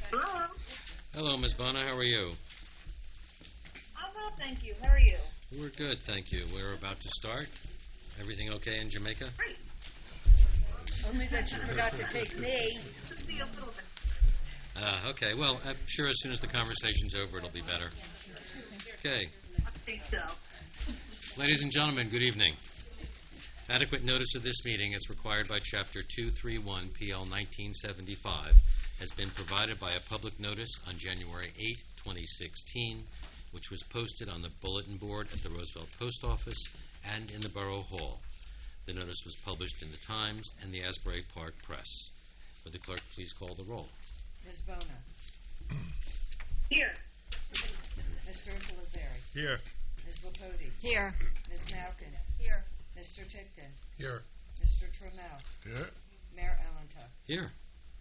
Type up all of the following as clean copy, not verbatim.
Hello. Hello, Ms. Bona. How are you? I'm well, thank you. How are you? We're good, thank you. We're about to start. Everything okay in Jamaica? Great. Only that you forgot to take me. Should be a little bit. Okay. Well, I'm sure as soon as the conversation's over, it'll be better. Okay. I think so. Ladies and gentlemen, good evening. Adequate notice of this meeting, as required by Chapter 231 PL 1975, has been provided by a public notice on January 8, 2016, which was posted on the bulletin board at the Roosevelt Post Office and in the Borough Hall. The notice was published in the Times and the Asbury Park Press. Would the clerk please call the roll? Ms. Bona. Here. Mr. Intelizeri. Here. Ms. Lapoti. Here. Ms. Malkin. Here. Mr. Tickton. Here. Mr. Trammell. Here. Mayor Allentuck. Here.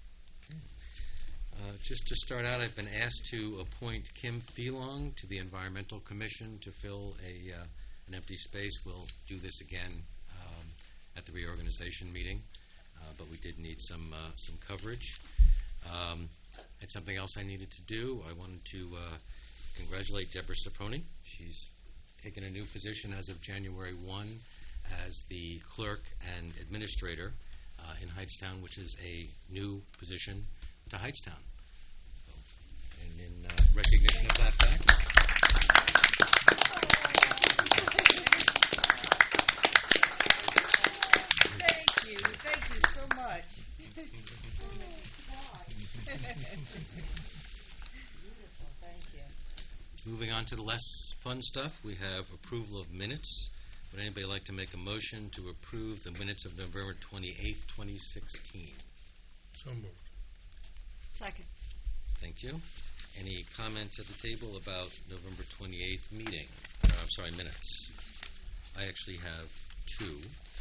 Just to start out, I've been asked to appoint Kim Phelong to the Environmental Commission to fill an empty space. We'll do this again at the reorganization meeting, but we did need some coverage. It's something else I needed to do. I wanted to congratulate Deborah Saproni. She's taken a new position as of January 1 as the clerk and administrator in Hightstown, which is a new position to Hightstown. So, and in recognition of that fact, Thank you so much. Beautiful, thank you. moving on to the less fun stuff, we have approval of minutes. Would anybody like to make a motion to approve the minutes of November 28th, 2016? So moved. Second. Thank you. Any comments at the table about November 28th meeting? Minutes. I actually have two.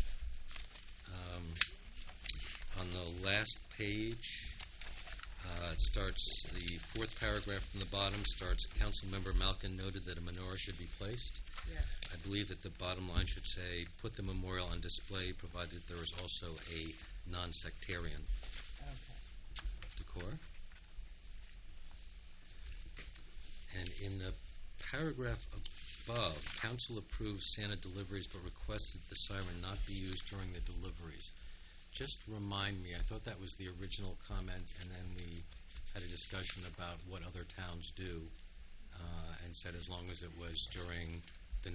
On the last page, it starts, the fourth paragraph from the bottom starts, Councilmember Malkin noted that a menorah should be placed. Yes. I believe that the bottom line should say, put the memorial on display, provided there is also a non-sectarian Okay. decor. And in the paragraph above, Council approves Santa deliveries but requests that the siren not be used during the deliveries. Just remind me, I thought that was the original comment, and then we had a discussion about what other towns do, and said as long as it was during the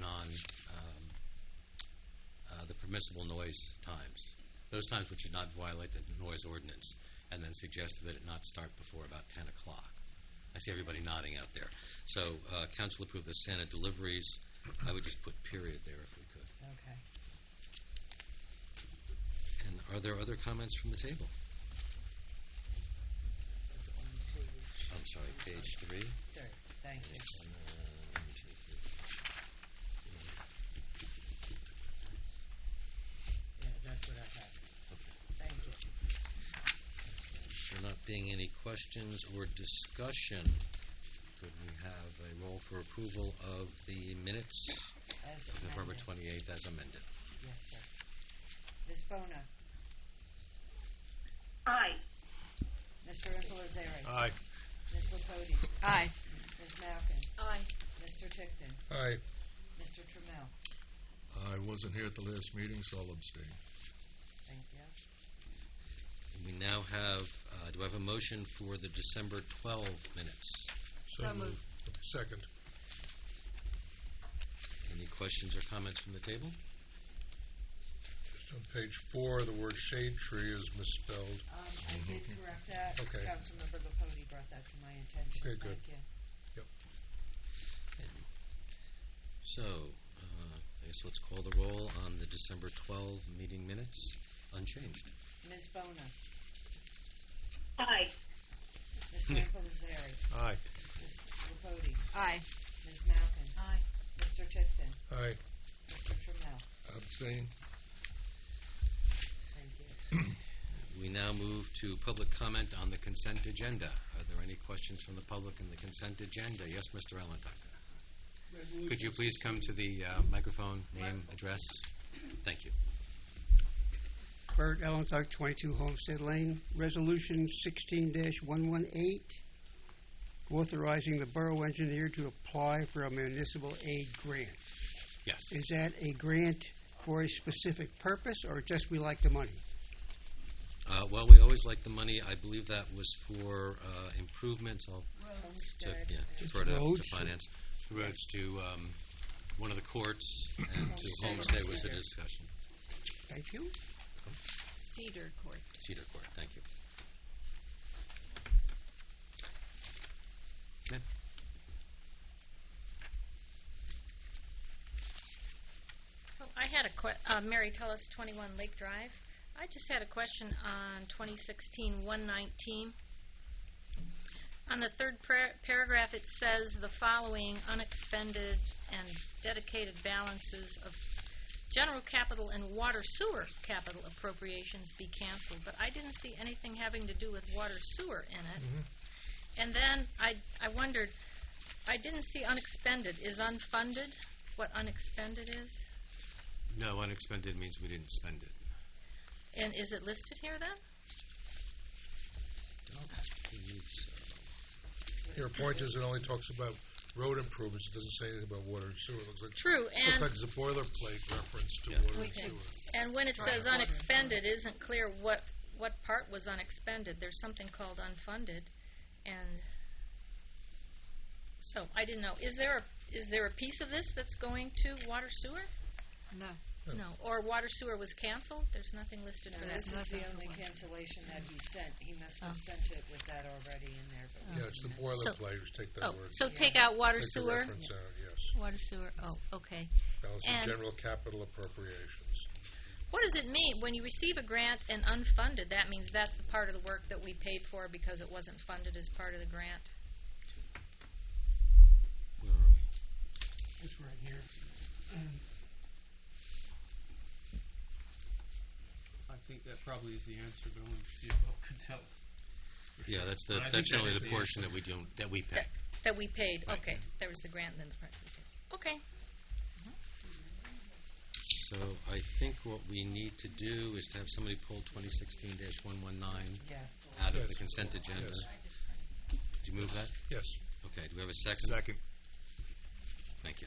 the permissible noise times, those times which should not violate the noise ordinance, and then suggested that it not start before about 10 o'clock. I see everybody nodding out there. So, Council approved the Santa deliveries. I would just put period there if we could. Okay. And are there other comments from the table? I'm sorry, page 3. Third. Thank you. One, two, three. Yeah, that's what I have. Okay. Thank you. There not being any questions or discussion, could we have a roll for approval of the minutes As of November amended. 28th as amended? Yes, sir. Ms. Bona. Aye. Mr. Intelizeri. Aye. Ms. Lapoti. Aye. Ms. Malkin. Aye. Mr. Tickton. Aye. Mr. Trammell. I wasn't here at the last meeting, so I'll abstain. Thank you. We now have, do I have a motion for the December 12 minutes? So moved. Second. Any questions or comments from the table? Just on page 4, the word shade tree is misspelled. I did correct that. Okay. Councilmember Lapoti brought that to my attention. Okay, good. Thank you. So, I guess let's call the roll on the December 12 meeting minutes, unchanged. Ms. Bona. Aye. Mr. Intelizeri. Aye. Ms. Lapoti. Aye. Ms. Malkin. Aye. Mr. Tickton. Aye. Mr. Trammell. Abstain. Thank you. We now move to public comment on the consent agenda. Are there any questions from the public in the consent agenda? Yes, Mr. Allentuck. Could you please come to the microphone, name, address? Thank you. Bert Allentuck, 22 Homestead Lane. Resolution 16-118, authorizing the borough engineer to apply for a municipal aid grant. Yes. Is that a grant for a specific purpose, or just we like the money? Well, we always like the money. I believe that was for improvements. I'll Just defer to roads? finance. Roads to one of the courts and to Homestead was the discussion. Thank you. Cedar Court. Cedar Court, thank you. Okay. Oh, I had Mary Tullis, 21 Lake Drive. I just had a question on 2016-119. On the third paragraph, it says the following unexpended and dedicated balances of general capital and water sewer capital appropriations be canceled. But I didn't see anything having to do with water sewer in it. And then I wondered, I didn't see unexpended. Is unfunded what unexpended is? No, unexpended means we didn't spend it. And is it listed here then? Don't believe so. Your point is it only talks about road improvements. It doesn't say anything about water and sewer. It looks like True, looks and like it's a boilerplate reference to Yeah. water and sewer. and when it says unexpended, it isn't clear what part was unexpended. There's something called unfunded, and so I didn't know. Is there a piece of this that's going to water sewer? No. No. Or water sewer was canceled? There's nothing listed for that. This is Nothing the for only one. cancellation that he sent. He must have Oh. sent it with that already in there. But we Yeah, it's the didn't. boilerplate. Just take that Oh, word. so take out water Take the sewer? reference out, yes. Water sewer, oh, okay. Balance of And- general capital appropriations. What does it mean? When you receive a grant and unfunded, that means that's the part of the work that we paid for because it wasn't funded as part of the grant? Where are we? It's right here. I think that probably is the answer, but only the CFO could tell us. for Yeah, sure. that's But I think that's that only is the the portion answer. that we pay. That we paid, Right. okay. There was the grant and then the part we paid. Okay. So I think what we need to do is to have somebody pull 2016-119 Yes. out of the Yes. consent agenda. Yes. Did you move that? Yes. Okay, do we have a second? Second. Thank you.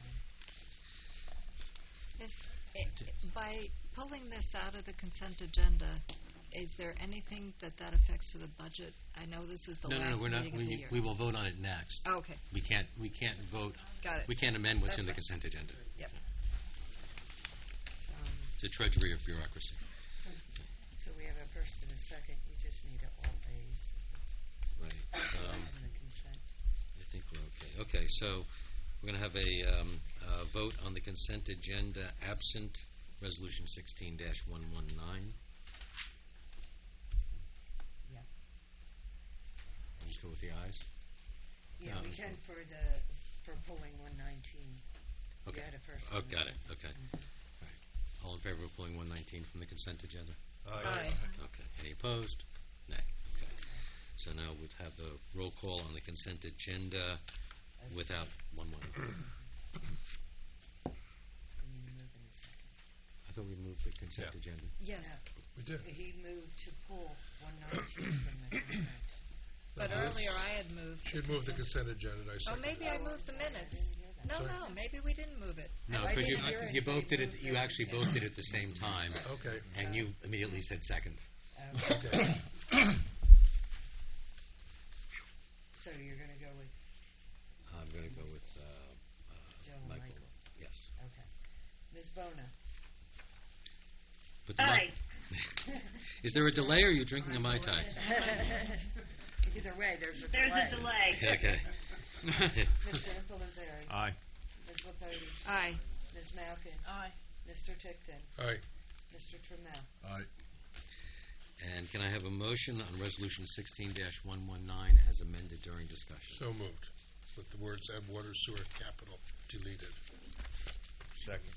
By pulling this out of the consent agenda, is there anything that affects for the budget? I know this is the No, last we're not. meeting of the year. We will vote on it next. Oh, okay, We can't vote. got it. We can't amend what's in the That's fine. consent agenda. Yep. It's a treasury of bureaucracy. So we have a first and a second. You just need an all A's Right. in the consent. I think we're okay. Okay, so we're going to have a vote on the consent agenda absent Resolution 16-119. Yeah. We'll just go with the ayes. Yeah, No, we it's can fine. for pulling 119. Okay. You had a first. Oh, and a got it. second. Okay. Mhm. All right. All in favor of pulling 119 from the consent agenda? Aye. Okay. Any opposed? Nay. Okay. So now we'd have the roll call on the consent agenda without 119. And you move in a second. I thought we moved the consent Yeah. agenda. Yes, We did. He moved to pull 119 from the consent. but earlier I had moved. Should move the consent agenda, and I Oh, second. maybe I moved the minutes. No, Sorry? no, maybe we didn't move it. No, I because didn't hear you both did it. anybody You move actually the both did it at the same time, Okay. and you immediately said second. Okay. Okay. So you're going to go with, I'm going to go with Joe and Michael. Michael. Yes. Okay. Ms. Bona? But the Aye. Is there a delay, or are you drinking a Mai Tai? Either way, there's a There's delay. a delay. Okay. Mr. Infilazari? Aye. Ms. Lapoti? Aye. Ms. Malkin? Aye. Mr. Tickton? Aye. Mr. Trammell? Aye. And can I have a motion on Resolution 16-119 as amended during discussion? So moved. With the words "and water sewer capital" deleted. Second.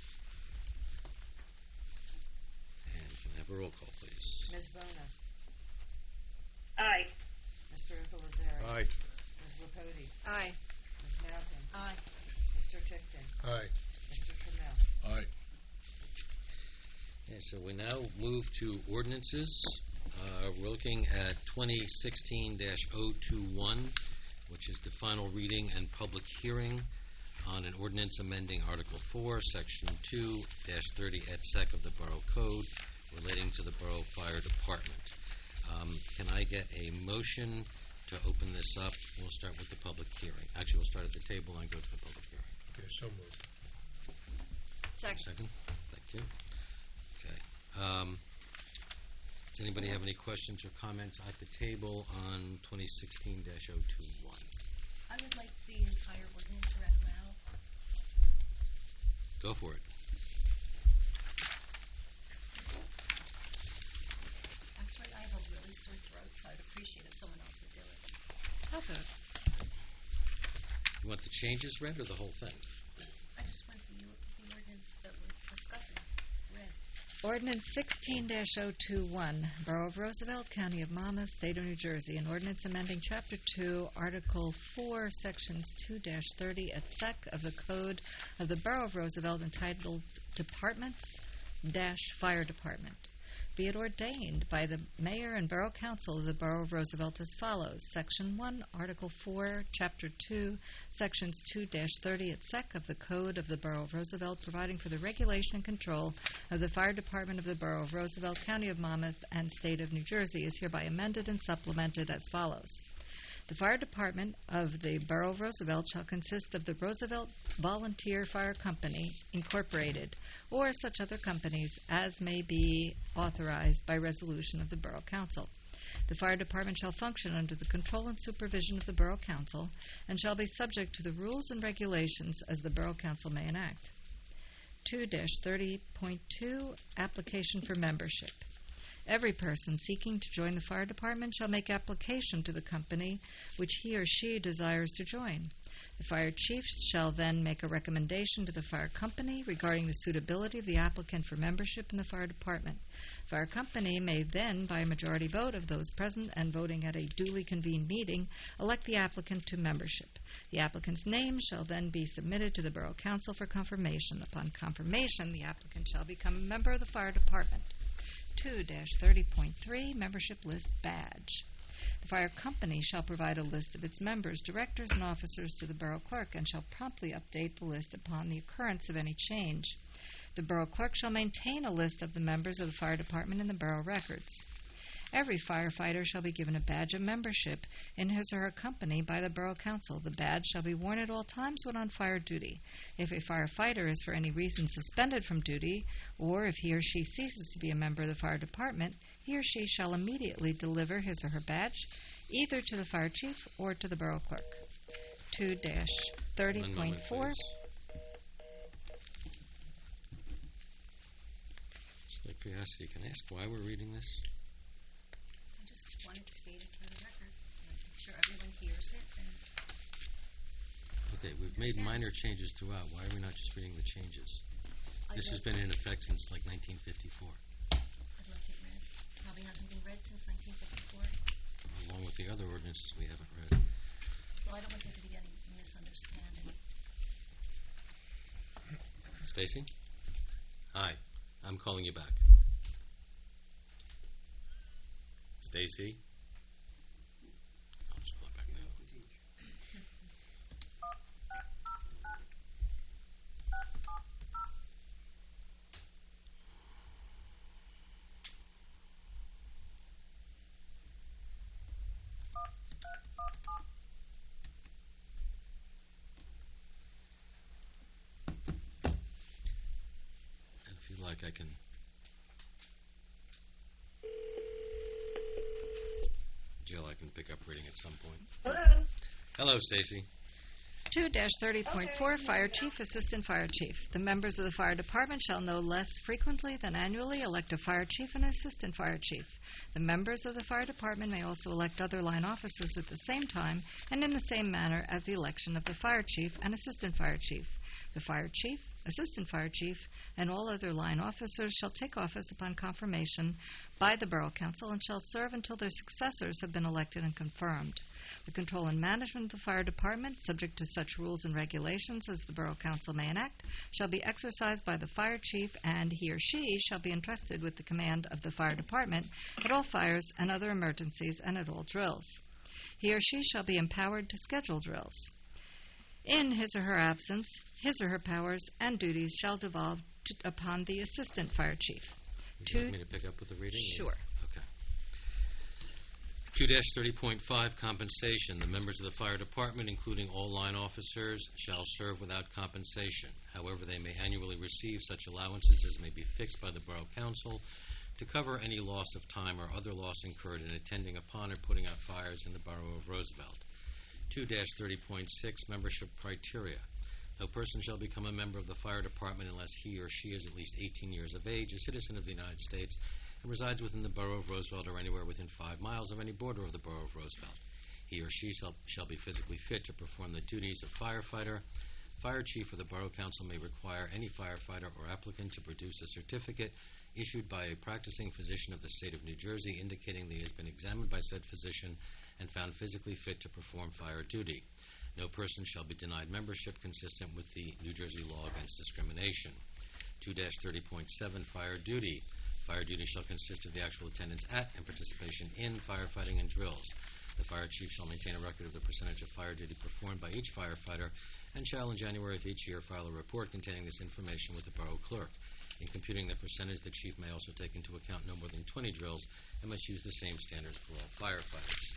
And can I have a roll call, please? Ms. Bona? Aye. Mr. Infilazari? Aye. Ms. Lapoti? Aye. Ms. Malkin? Aye. Mr. Tickton? Aye. Mr. Trammell? Aye. Okay, so we now move to ordinances. We're looking at 2016-021, which is the final reading and public hearing on an ordinance amending Article 4, Section 2-30 et sec of the Borough Code relating to the Borough Fire Department. Can I get a motion to open this up? We'll start with the public hearing. Actually, we'll start at the table and go to the public hearing. Okay, so moved. Second? Thank you. Okay. Does anybody have any questions or comments at the table on 2016-021? I would like the entire ordinance read aloud. Go for it. Actually, I have a really sore throat, so I'd appreciate if someone else would do it. I'll do it. You want the changes read or the whole thing? I just want the ordinance that we're discussing read. Ordinance 16-021, Borough of Roosevelt, County of Monmouth, State of New Jersey, an ordinance amending Chapter 2, Article 4, Sections 2-30 et sec of the Code of the Borough of Roosevelt entitled Departments-Fire Department. Be it ordained by the Mayor and Borough Council of the Borough of Roosevelt as follows. Section 1, Article 4, Chapter 2, Sections 2-30 et sec of the Code of the Borough of Roosevelt, providing for the regulation and control of the Fire Department of the Borough of Roosevelt, County of Monmouth, and State of New Jersey, is hereby amended and supplemented as follows. The Fire Department of the Borough of Roosevelt shall consist of the Roosevelt Volunteer Fire Company, Incorporated, or such other companies as may be authorized by resolution of the Borough Council. The Fire Department shall function under the control and supervision of the Borough Council and shall be subject to the rules and regulations as the Borough Council may enact. 2-30.2 Application for Membership. Every person seeking to join the fire department shall make application to the company which he or she desires to join. The fire chief shall then make a recommendation to the fire company regarding the suitability of the applicant for membership in the fire department. The fire company may then, by a majority vote of those present and voting at a duly convened meeting, elect the applicant to membership. The applicant's name shall then be submitted to the Borough Council for confirmation. Upon confirmation, the applicant shall become a member of the fire department. 2-30.3 Membership List Badge. The fire company shall provide a list of its members, directors, and officers to the borough clerk and shall promptly update the list upon the occurrence of any change. The borough clerk shall maintain a list of the members of the fire department in the borough records. Every firefighter shall be given a badge of membership in his or her company by the Borough Council. The badge shall be worn at all times when on fire duty. If a firefighter is for any reason suspended from duty, or if he or she ceases to be a member of the fire department, he or she shall immediately deliver his or her badge either to the fire chief or to the borough clerk. 2-30.4 Just out of curiosity, can I ask why we're reading this? I just want it stated for the record. Make sure everyone hears it. And Okay, we've made minor changes throughout. Why are we not just reading the changes? This has been in effect since like 1954, I'd like it read. Probably hasn't been read since 1954. along with the other ordinances we haven't read. Well, I don't want there to be any misunderstanding. Stacy? Hi. I'm calling you back. Stacy? I'll just call her back now. And if you like, I can... Jill, I can pick up reading at some point. Hello. Hello, Stacy. 2-30.4 Fire Chief, Assistant Fire Chief. The members of the fire department shall no less frequently than annually elect a fire chief and an assistant fire chief. The members of the fire department may also elect other line officers at the same time and in the same manner as the election of the fire chief and assistant fire chief. The fire chief, assistant fire chief, and all other line officers shall take office upon confirmation by the Borough Council and shall serve until their successors have been elected and confirmed. The control and management of the fire department, subject to such rules and regulations as the Borough Council may enact, shall be exercised by the fire chief, and he or she shall be entrusted with the command of the fire department at all fires and other emergencies and at all drills. He or she shall be empowered to schedule drills. In his or her absence, his or her powers and duties shall devolve upon the Assistant Fire Chief. Would you like me to pick up with the reading? Sure. Okay. 2-30.5 Compensation. The members of the fire department, including all line officers, shall serve without compensation. However, they may annually receive such allowances as may be fixed by the Borough Council to cover any loss of time or other loss incurred in attending upon or putting out fires in the Borough of Roosevelt. 2-30.6 Membership Criteria. No person shall become a member of the fire department unless he or she is at least 18 years of age, a citizen of the United States, and resides within the Borough of Roosevelt or anywhere within 5 miles of any border of the Borough of Roosevelt. He or she shall be physically fit to perform the duties of firefighter. Fire chief or the Borough Council may require any firefighter or applicant to produce a certificate issued by a practicing physician of the state of New Jersey indicating that he has been examined by said physician and found physically fit to perform fire duty. No person shall be denied membership consistent with the New Jersey law against discrimination. 2-30.7 Fire Duty. Fire duty shall consist of the actual attendance at and participation in firefighting and drills. The fire chief shall maintain a record of the percentage of fire duty performed by each firefighter and shall in January of each year file a report containing this information with the borough clerk. In computing the percentage, the chief may also take into account no more than 20 drills and must use the same standards for all firefighters.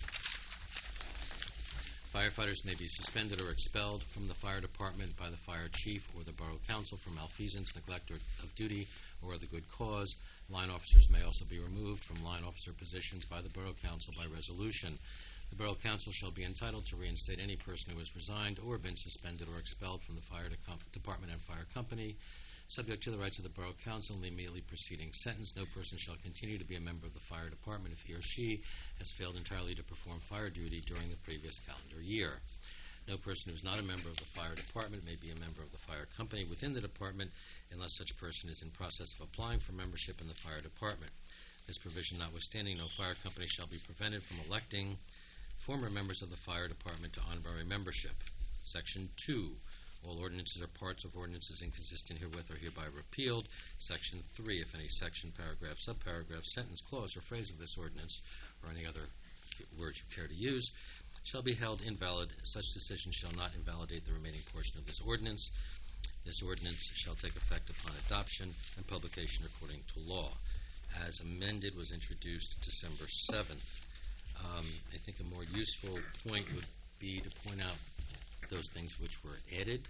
Firefighters may be suspended or expelled from the fire department by the fire chief or the borough council for malfeasance, neglect of duty, or other good cause. Line officers may also be removed from line officer positions by the borough council by resolution. The borough council shall be entitled to reinstate any person who has resigned or been suspended or expelled from the fire department and fire company, subject to the rights of the borough council in the immediately preceding sentence. No person shall continue to be a member of the fire department if he or she has failed entirely to perform fire duty during the previous calendar year. No person who is not a member of the fire department may be a member of the fire company within the department unless such person is in process of applying for membership in the fire department. This provision notwithstanding, no fire company shall be prevented from electing former members of the fire department to honorary membership. Section 2. All ordinances or parts of ordinances inconsistent herewith are hereby repealed. Section 3. If any section, paragraph, subparagraph, sentence, clause, or phrase of this ordinance, or any other words you care to use, shall be held invalid, such decision shall not invalidate the remaining portion of this ordinance. This ordinance shall take effect upon adoption and publication according to law. As amended was introduced December 7th. I think a more useful point would be to point out those things which were added.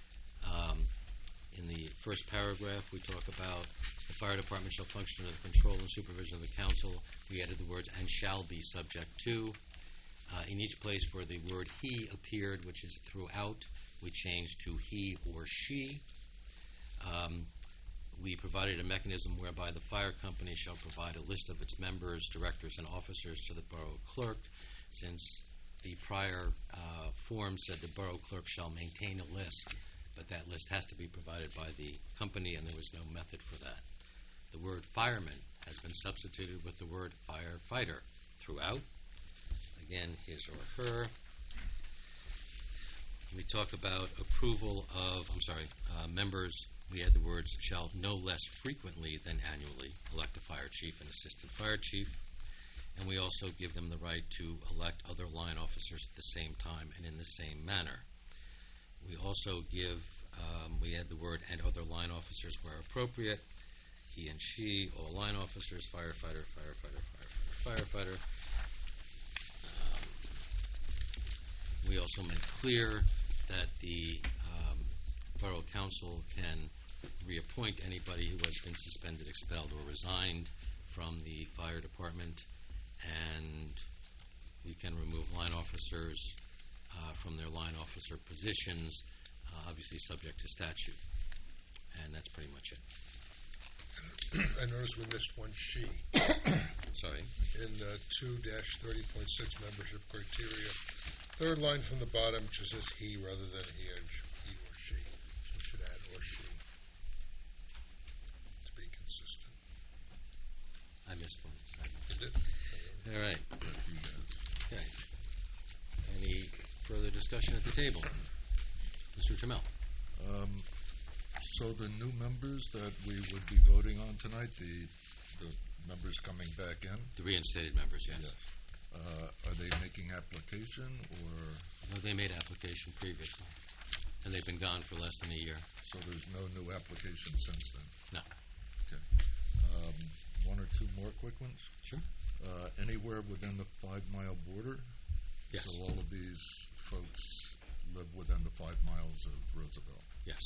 In the first paragraph, we talk about the fire department shall function under the control and supervision of the council. We added the words and shall be subject to. In each place where the word he appeared, which is throughout, we changed to he or she. We provided a mechanism whereby the fire company shall provide a list of its members, directors, and officers to the borough clerk. Since the prior form said the borough clerk shall maintain a list, but that list has to be provided by the company, and there was no method for that. The word fireman has been substituted with the word firefighter throughout. Again, his or her. We talk about approval of, members. We had the words shall no less frequently than annually elect a fire chief and assistant fire chief. And we also give them the right to elect other line officers at the same time and in the same manner. We also give, we add the word and other line officers where appropriate. He and she, all line officers, firefighter, firefighter. We also make clear that the borough council can reappoint anybody who has been suspended, expelled, or resigned from the fire department, and we can remove line officers from their line officer positions, obviously subject to statute. And that's pretty much it. I noticed we missed one she. Sorry. In 2-30.6 membership criteria, third line from the bottom just says he rather than he or she. So we should add or she to be consistent. I missed one. You did? All right. Okay. Any further discussion at the table? Mr. Trammell. So the new members that we would be voting on tonight, the members coming back in? The reinstated members, yes. Are they making application application, or, Well, they made application previously, and they've been gone for less than a year. so there's no new application since then? No. Okay. One or two more quick ones? Sure. Anywhere within the 5-mile border? Yes. So all of these folks live within the 5 miles of Roosevelt? Yes.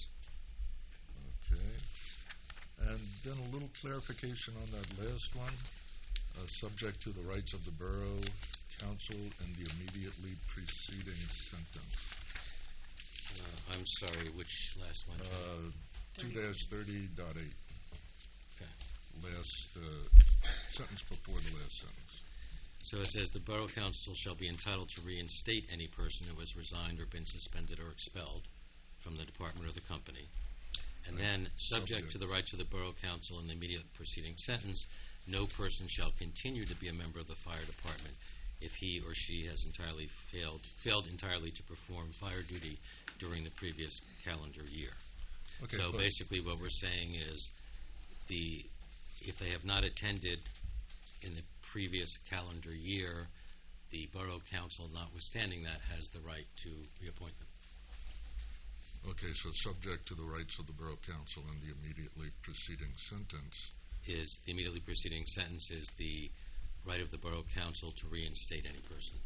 Okay. And then a little clarification on that last one, subject to the rights of the Borough Council and the immediately preceding sentence. I'm sorry, which last one? 2-30.8. Okay. Last sentence before the last sentence. So it says the Borough Council shall be entitled to reinstate any person who has resigned or been suspended or expelled from the department or the company. And then, subject to the rights of the Borough Council in the immediate preceding sentence, no person shall continue to be a member of the fire department if he or she has failed entirely to perform fire duty during the previous calendar year. Okay, So but- basically what we're saying is if they have not attended in the previous calendar year, the Borough Council, notwithstanding that, has the right to reappoint them. Okay, so subject to the rights of the Borough Council and the immediately preceding sentence. Is the immediately preceding sentence is the right of the Borough Council to reinstate any person.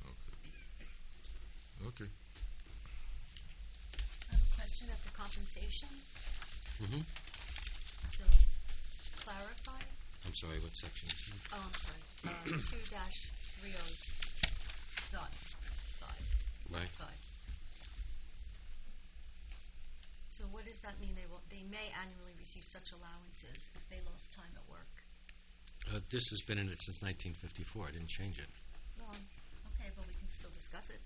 Okay. I have a question of the compensation. Mm-hmm. So, clarify. I'm sorry, what section is it? Oh, I'm sorry. 2-30.5. Right. 5. So what does that mean? They may annually receive such allowances if they lost time at work. This has been in it since 1954. I didn't change it. Well, okay, but we can still discuss it.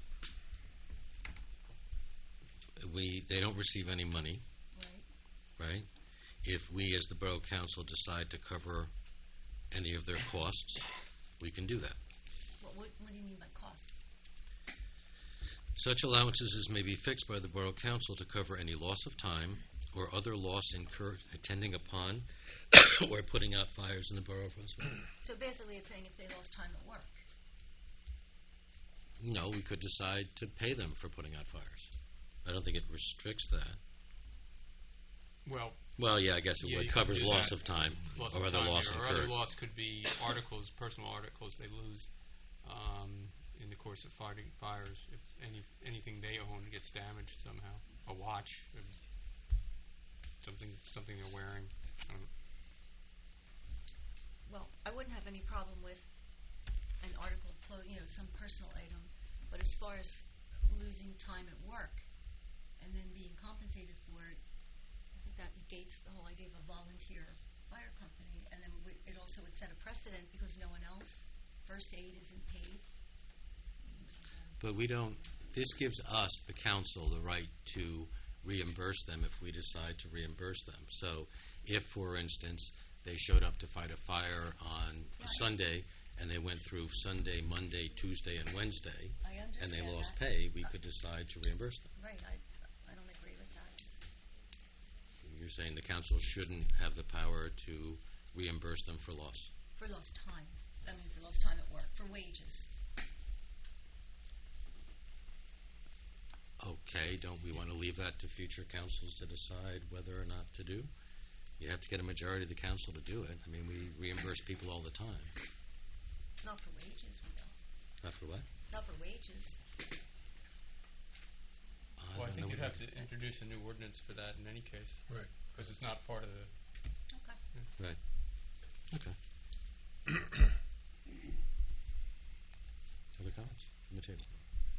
They don't receive any money, Right. right? If we, as the Borough Council, decide to cover any of their costs, we can do that. What do you mean by cost? Such allowances as may be fixed by the Borough Council to cover any loss of time or other loss incurred attending upon or putting out fires in the Borough of Roosevelt. So basically it's saying if they lost time at work. No, we could decide to pay them for putting out fires. I don't think it restricts that. Well, yeah, I guess it Yeah, would. you could Covers do loss that. of time loss or of other time, loss or incurred. other loss could be articles, personal articles they lose in the course of fighting fires. If anything they own gets damaged somehow, a watch, something they're wearing. Well, I wouldn't have any problem with an article of clothing, some personal item, but as far as losing time at work and then being compensated for it, I think that negates the whole idea of a volunteer fire company, and then it also would set a precedent because no one else, first aid isn't paid. But we don't. This gives us, the council, the right to reimburse them if we decide to reimburse them. So if, for instance, they showed up to fight a fire on a Sunday and they went through Sunday, Monday, Tuesday, and Wednesday, and they lost pay, we could decide to reimburse them. Right, I don't agree with that. You're saying the council shouldn't have the power to reimburse them for loss? For lost time. For lost time at work, for wages. Okay, don't we want to leave that to future councils to decide whether or not to do? You have to get a majority of the council to do it. We reimburse people all the time. Not for wages, we don't. Not for what? Not for wages. Well, I think you'd have to introduce a new ordinance for that in any case. Right. Because it's not part of the... Okay. Right. Okay. Other comments from the table?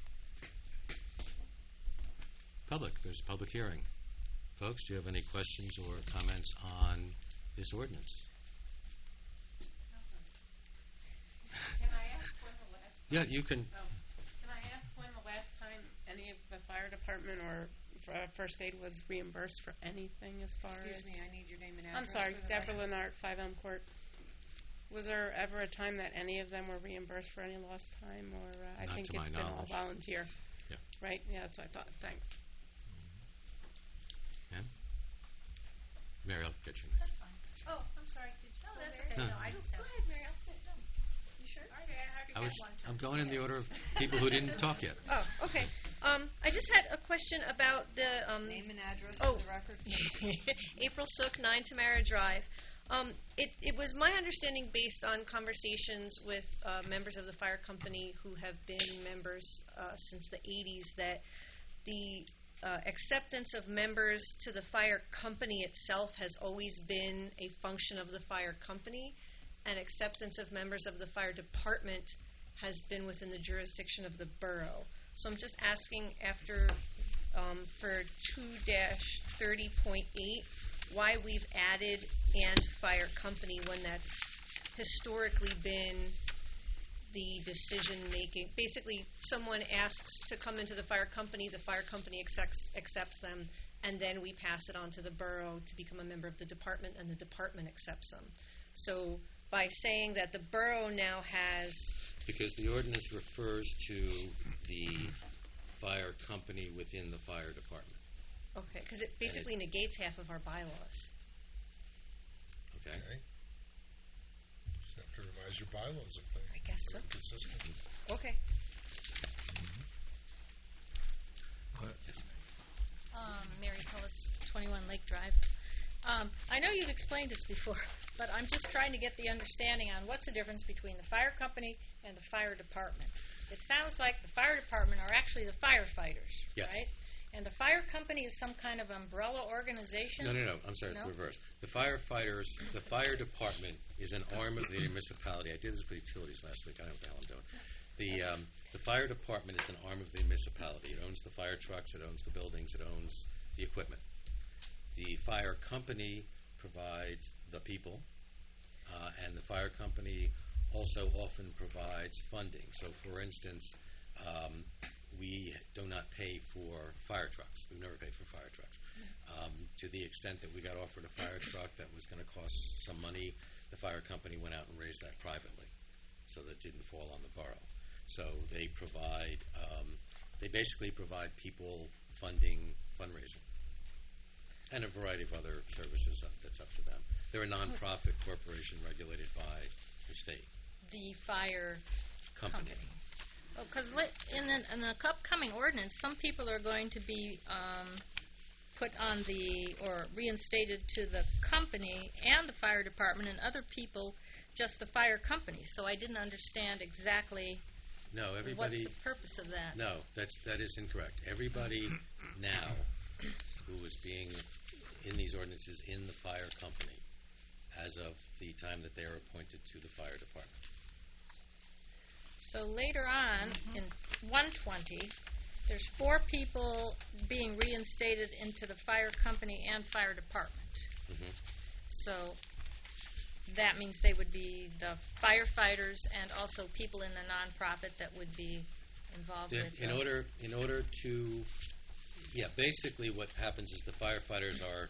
Public. There's a public hearing. Folks, do you have any questions or comments on this ordinance? Can I ask when the last time? Yeah, you can. Can I ask when the last time any of the fire department or first aid was reimbursed for anything as far as? Excuse me, I need your name and I'm address. sorry, for the Deborah record. Lennart, 5 Elm Court. Was there ever a time that any of them were reimbursed for any lost time, or I Not think to my it's been all knowledge. volunteer? Yeah. Right. Yeah, that's what I thought. Thanks. Yeah? Mary, I'll get your name. That's fine. Oh, I'm sorry. Did you? No, that's Mary? okay. No. No, I just Go have... ahead, Mary. I'll sit down. You sure? I'm going in the order of people who didn't talk yet. Oh, okay. I just had a question about the Name and address Oh. for the record. April Sook, 9 Tamara Drive. It was my understanding, based on conversations with members of the fire company who have been members since the 80s, that the acceptance of members to the fire company itself has always been a function of the fire company, and acceptance of members of the fire department has been within the jurisdiction of the borough. So I'm just asking, after for 2-30.8, why we've added "and fire company" when that's historically been the decision making. Basically, someone asks to come into the fire company accepts them, and then we pass it on to the borough to become a member of the department, and the department accepts them. So by saying that the borough now has... Because the ordinance refers to the fire company within the fire department. Okay, because it basically negates half of our bylaws. Okay? Okay. Just have to revise your bylaws if they I guess so. are consistent. Okay. Mary Tullis, 21 Lake Drive. I know you've explained this before, but I'm just trying to get the understanding on what's the difference between the fire company and the fire department. It sounds like the fire department are actually the firefighters, Yes. right? And the fire company is some kind of umbrella organization? No. I'm sorry, it's No? the reverse. The fire department is an arm of the municipality. I did this with utilities last week. I don't know what the hell I'm doing. The fire department is an arm of the municipality. It owns the fire trucks, it owns the buildings, it owns the equipment. The fire company provides the people, and the fire company also often provides funding. So, for instance, we do not pay for fire trucks. We've never paid for fire trucks. To the extent that we got offered a fire truck that was going to cost some money, the fire company went out and raised that privately, so that it didn't fall on the borough. So they basically provide people funding, fundraising, and a variety of other services that's up to them. They're a nonprofit corporation regulated by the state. The fire Company. Because in the upcoming ordinance, some people are going to be put on or reinstated to the company and the fire department, and other people just the fire company. So I didn't understand exactly No, everybody. what's the purpose of that. No, that is incorrect. Everybody now who is being in these ordinances in the fire company as of the time that they are appointed to the fire department. So later on, in 120, there's 4 people being reinstated into the fire company and fire department. Mm-hmm. So that means they would be the firefighters and also people in the nonprofit that would be involved with In order to, basically what happens is the firefighters are,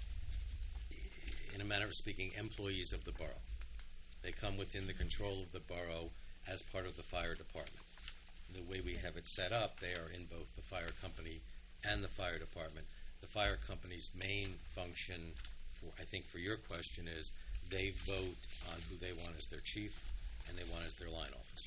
in a manner of speaking, employees of the borough. They come within the control of the borough as part of the fire department. The way we have it set up, they are in both the fire company and the fire department. The fire company's main function, for your question, is they vote on who they want as their chief and they want as their line officer.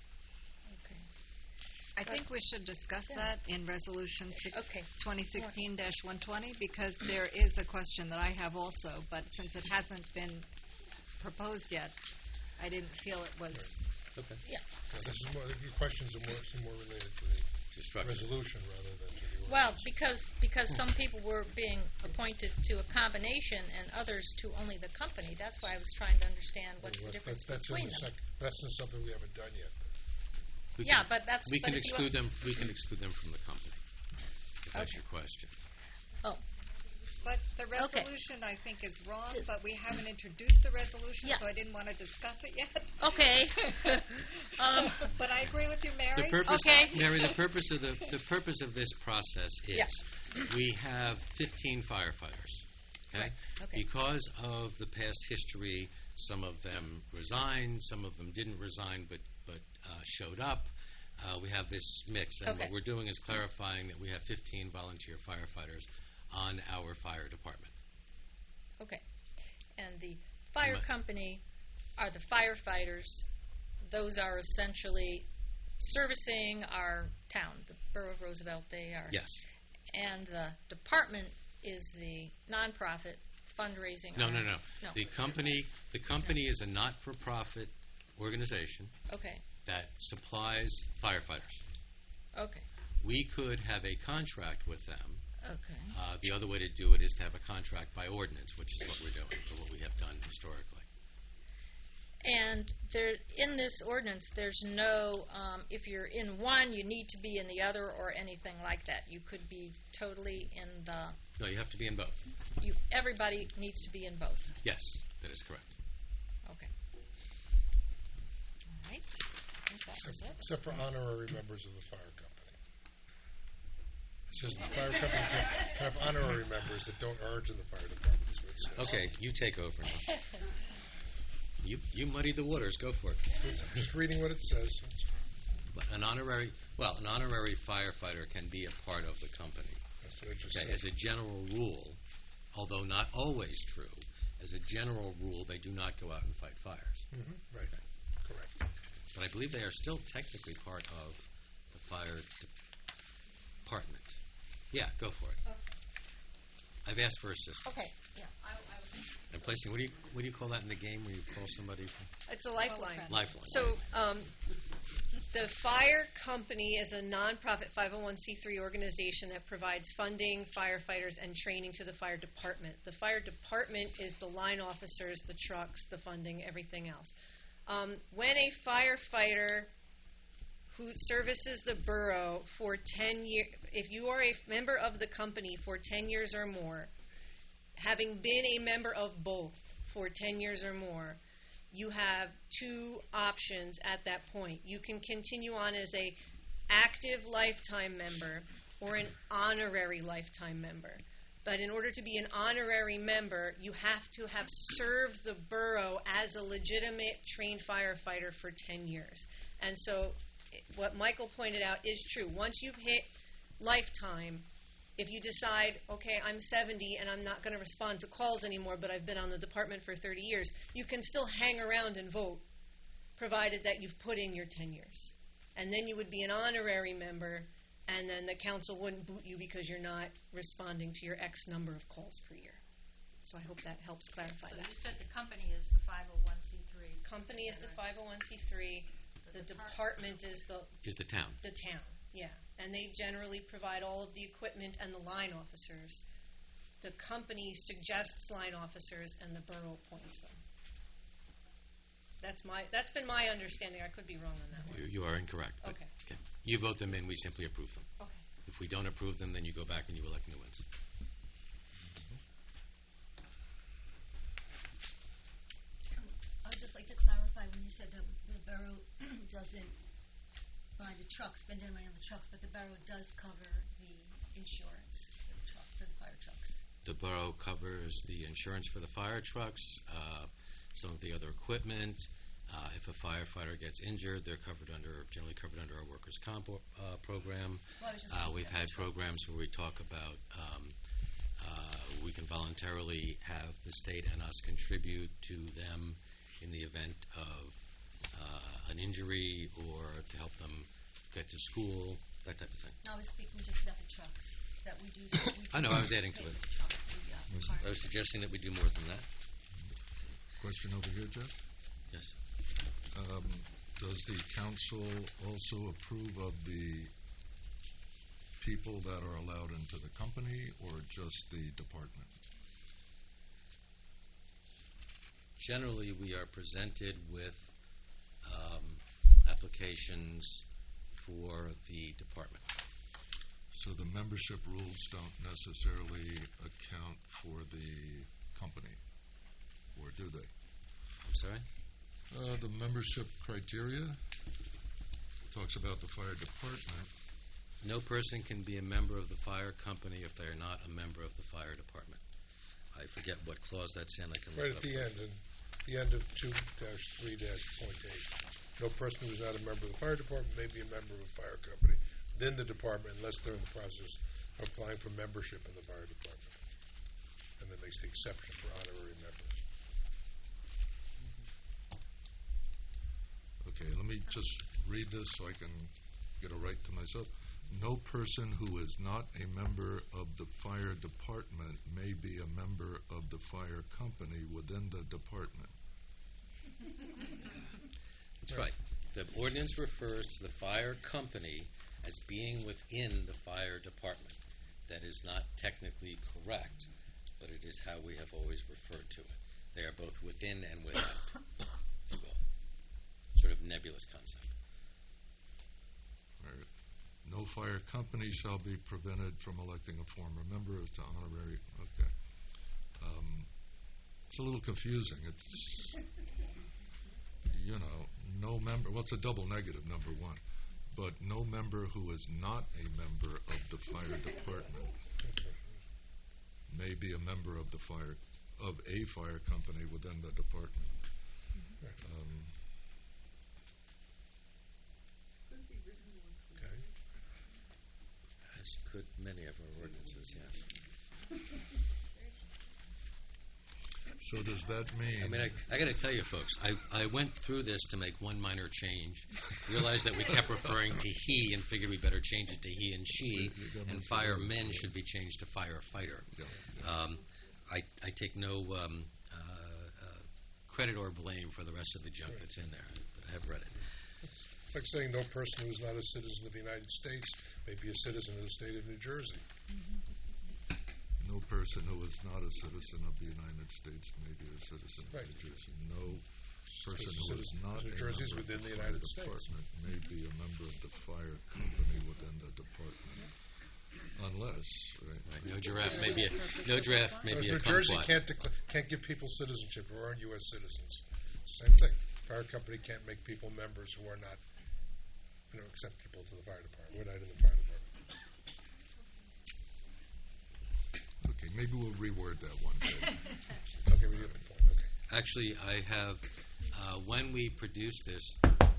I think we should discuss that in Resolution 2016-120, because there is a question that I have also, but since it hasn't been proposed yet, I didn't feel it was... Okay. Yeah. This is more, your questions are more related to the resolution rather than to the ordinance. Well, because some people were being appointed to a combination and others to only the company. That's why I was trying to understand what's the difference between them. That's not something we haven't done yet. We can exclude them. We can exclude them from the company. If that's your question. Oh. But the resolution, I think, is wrong, but we haven't introduced the resolution, so I didn't want to discuss it yet. Okay. But I agree with you, Mary. Mary, the purpose of this process is we have 15 firefighters. Okay? Right. Okay. Because of the past history, some of them resigned, some of them didn't resign, but showed up. We have this mix, and what we're doing is clarifying that we have 15 volunteer firefighters on our fire department. Okay. And the fire company are the firefighters those are essentially servicing our town, the Borough of Roosevelt. They are. Yes. And the department is the nonprofit fundraising. No. arm. The company is a not-for-profit organization Okay. that supplies firefighters. Okay. We could have a contract with them. Okay. The other way to do it is to have a contract by ordinance, which is what we're doing, or what we have done historically. And there, in this ordinance, there's no, if you're in one, you need to be in the other, or anything like that. You could be totally in the. No, you have to be in both. Everybody needs to be in both. Yes, that is correct. Okay. All right. I think that was it. Except for honorary members of the fire company. It says the fire company can have honorary members that don't earn in the fire department. That's what it says. Okay, you take over now. You muddy the waters. Go for it. I'm just reading what it says. But an honorary firefighter can be a part of the company. That's what I just Okay, said. as a general rule, although not always true, as a general rule, they do not go out and fight fires. Right. Correct. But I believe they are still technically part of the fire department. Yeah, go for it. Okay. I've asked for assistance. Okay. Yeah. And placing, what do you call that in the game where you call somebody from? It's a lifeline. Lifeline. So the fire company is a nonprofit 501c3 organization that provides funding, firefighters, and training to the fire department. The fire department is the line officers, the trucks, the funding, everything else. When a firefighter who services the borough for 10 years, if you are a member of the company for 10 years or more, having been a member of both for 10 years or more, you have two options at that point. You can continue on as a active lifetime member or an honorary lifetime member. But in order to be an honorary member, you have to have served the borough as a legitimate trained firefighter for 10 years. And so what Michael pointed out is true. Once you've hit lifetime, if you decide, okay, I'm 70 and I'm not going to respond to calls anymore, but I've been on the department for 30 years, you can still hang around and vote, provided that you've put in your 10 years. And then you would be an honorary member, and then the council wouldn't boot you because you're not responding to your X number of calls per year. So I hope that helps clarify So that. you said the company is the 501c3. Company is the 501c3. The department is the town. The town, yeah. And they generally provide all of the equipment and the line officers. The company suggests line officers, and the borough appoints them. That's been my understanding. I could be wrong on that one. You are incorrect. But, Okay. You vote them in, we simply approve them. Okay. If we don't approve them, then you go back and you elect new ones. I would just like to clarify when you said that the borough doesn't buy the trucks, spend any money on the trucks, but the borough does cover the insurance for the fire trucks. The borough covers the insurance for the fire trucks, some of the other equipment. If a firefighter gets injured, they're generally covered under our workers' comp program. Well, I was just We've had programs where we talk about we can voluntarily have the state and us contribute to them in the event of an injury or to help them get to school, that type of thing. No, I was speaking just about the trucks that we do. I know, I was adding to it. I was suggesting that we do more than that. Question over here, Jeff? Yes. Does the council also approve of the people that are allowed into the company or just the department? Generally, we are presented with applications for the department. So the membership rules don't necessarily account for the company, or do they? I'm sorry? The membership criteria talks about the fire department. No person can be a member of the fire company if they are not a member of the fire department. I forget what clause that's in. I can look Right it at up. the end of 2-3-.8. No person who is not a member of the fire department may be a member of a fire company within the department unless they're in the process of applying for membership in the fire department. And that makes the exception for honorary members. Okay, let me just read this so I can get a right to myself. No person who is not a member of the fire department may be a member of the fire company within the department. That's right. The ordinance refers to the fire company as being within the fire department. That is not technically correct, but it is how we have always referred to it. They are both within and without, if you will. Sort of nebulous concept. All right. No fire company shall be prevented from electing a former member as to honorary. Okay. It's a little confusing. It's, no member. Well, it's a double negative, number one. But no member who is not a member of the fire department may be a member of a fire company within the department. As could many of our ordinances, yes. So does that mean? I mean, I got to tell you, folks, I went through this to make one minor change, realized that we kept referring to he and figured we better change it to he and she, and firemen should be changed to firefighter. I take no credit or blame for the rest of the junk that's in there, but I have read it. It's like saying no person who is not a citizen of the United States may be a citizen of the state of New Jersey. No person who is not a citizen of the United States may be a citizen of New Jersey. No person who is not New a Jersey is member within of the the United fire States. department may be a member of the fire company within the department. Unless, right? No giraffe may be a New Jersey kumquat. can't give people citizenship who aren't U.S. citizens. Same thing. Fire company can't make people members who are not, acceptable to the fire department. We're not in the fire department. Okay, maybe we'll reword that one day. Okay, we get the point. Okay. Actually, I have, when we produced this,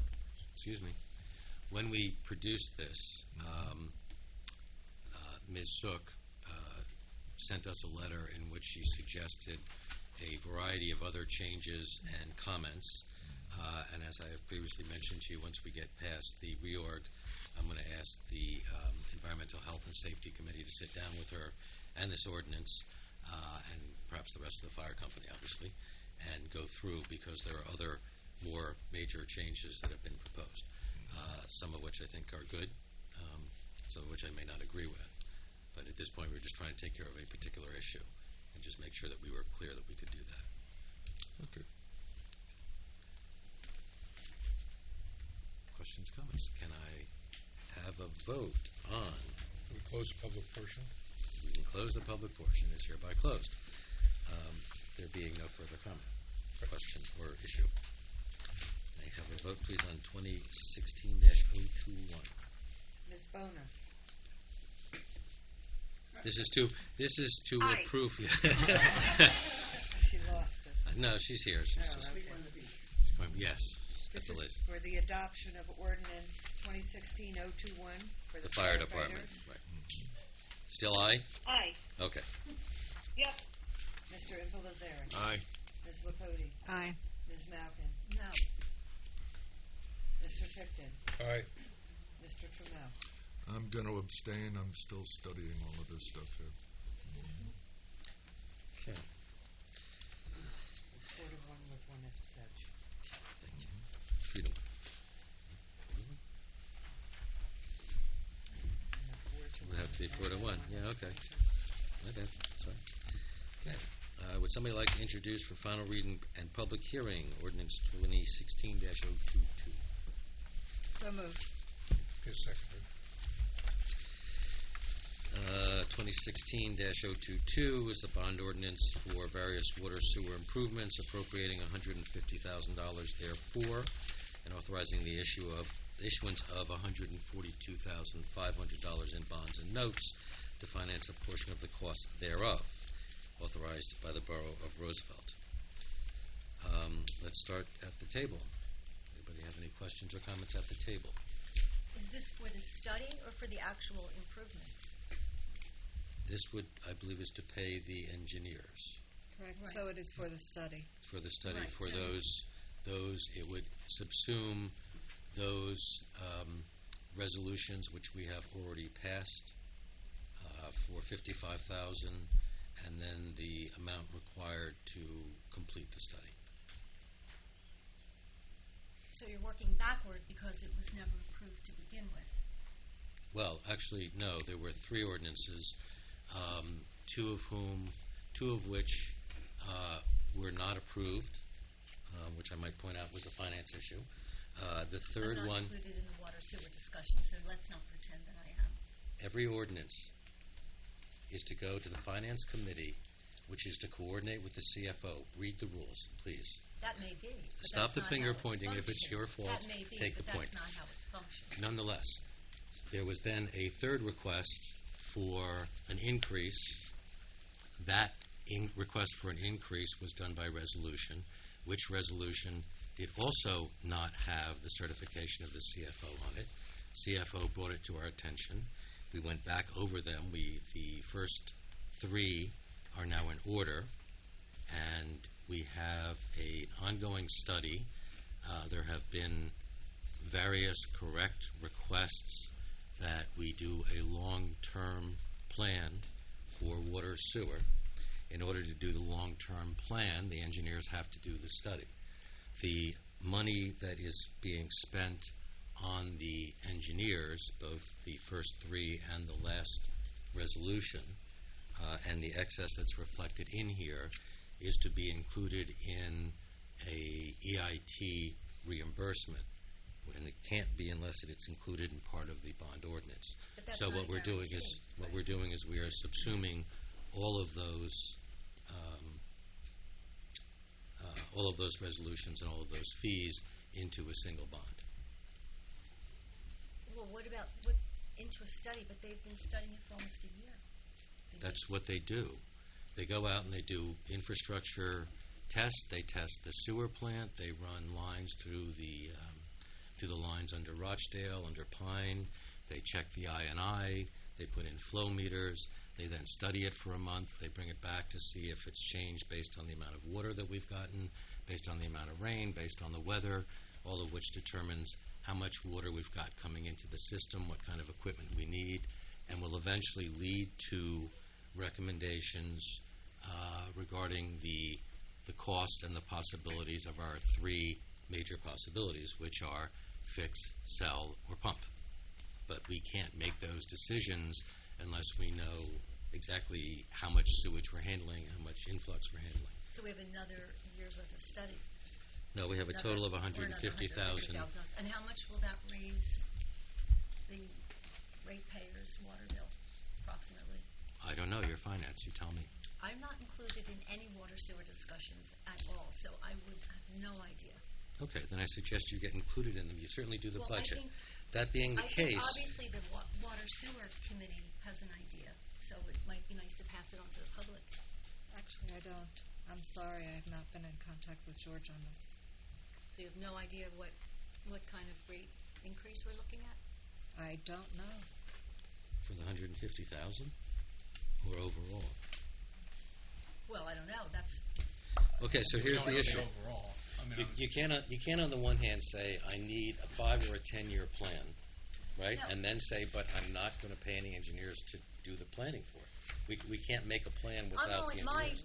Ms. Sook sent us a letter in which she suggested a variety of other changes and comments. And as I have previously mentioned to you, once we get past the reorg, I'm going to ask the Environmental Health and Safety Committee to sit down with her and this ordinance, and perhaps the rest of the fire company, obviously, and go through, because there are other more major changes that have been proposed, some of which I think are good, some of which I may not agree with. But at this point, we're just trying to take care of a particular issue and just make sure that we were clear that we could do that. Okay. Questions, comments? Can I have a vote on? Can we close the public portion? We can close the public portion. It's hereby closed. There being no further comment, question, or issue. May I have a vote, please, on 2016-021? Ms. Boner. This is to approve. She lost us. No, she's here. She's just Okay. she's going, yes. This That's the is list. for the adoption of ordinance 2016-021 for The fire department. Right. Still aye? Aye. Okay. Yep. Mr. Impelazeri. Aye. Ms. Lapoti. Aye. Ms. Malkin. No. Mr. Tipton. Aye. Mr. Trammell. I'm going to abstain. I'm still studying all of this stuff here. Okay. It's 4 to 1 with 1 abstention. Three to one. It would have to be 4 to 1. Yeah, okay. Okay, sorry. Okay. Would somebody like to introduce for final reading and public hearing ordinance 2016-022? So moved. Okay, second. 2016-022 is the bond ordinance for various water sewer improvements, appropriating $150,000 therefore, and authorizing the issuance of $142,500 in bonds and notes to finance a portion of the cost thereof, authorized by the Borough of Roosevelt. Let's start at the table. Anybody have any questions or comments at the table? Is this for the study or for the actual improvements? This would, I believe, is to pay the engineers. Correct. Right. So it is for the study. For the study, Right, for so- those it would subsume those resolutions which we have already passed for 55,000, and then the amount required to complete the study. So you're working backward because it was never approved to begin with. Well, actually, no. There were 3 ordinances, two of which were not approved, which I might point out was a finance issue. The third I'm not one, included in the water sewer discussion, so let's not pretend that I am. every ordinance is to go to the finance committee, which is to coordinate with the CFO. Read the rules, please. That may be. But Stop that's the not finger how it's pointing. If it's functioned. your fault, That may be, take but the point. that's not how it's functioned. Nonetheless, there was then a third request for an increase. That request for an increase was done by resolution, which resolution did also not have the certification of the CFO on it. CFO brought it to our attention. We went back over them. The first 3 are now in order, and we have an ongoing study. There have been various correct requests that we do a long-term plan for water sewer. In order to do the long-term plan, the engineers have to do the study. The money that is being spent on the engineers, both the first 3 and the last resolution, and the excess that's reflected in here, is to be included in a EIT reimbursement. And it can't be unless it's included in part of the bond ordinance. But that's So not what a we're doing guarantee. is we are subsuming all of those resolutions and all of those fees into a single bond. Well, what into a study? But they've been studying it for almost a year. That's what they do. They go out and they do infrastructure tests. They test the sewer plant. They run lines through the lines under Rochdale, under Pine. They check the I&I. They put in flow meters. They then study it for a month. They bring it back to see if it's changed based on the amount of water that we've gotten, based on the amount of rain, based on the weather, all of which determines how much water we've got coming into the system, what kind of equipment we need, and will eventually lead to recommendations regarding the cost and the possibilities of our 3 major possibilities, which are fix, sell, or pump. But we can't make those decisions unless we know exactly how much sewage we're handling, how much influx we're handling. So we have another year's worth of study. No, we have a total of $150,000. And how much will that raise the ratepayers' water bill, approximately? I don't know, your finance, you tell me. I'm not included in any water sewer discussions at all, so I would have no idea. Okay, then I suggest you get included in them. You certainly do the Well, budget. I think, That being the I case, think obviously the water sewer committee has an idea, so it might be nice to pass it on to the public. Actually, I don't. I'm sorry, I have not been in contact with George on this. So you have no idea what kind of rate increase we're looking at? I don't know. for the 150,000 or overall? Well, I don't know. That's Okay, so here's the issue. Overall, I mean, You can't on the one hand say, I need a 5 or a 10-year plan, right? No. And then say, but I'm not going to pay any engineers to do the planning for it. We can't make a plan without the engineers.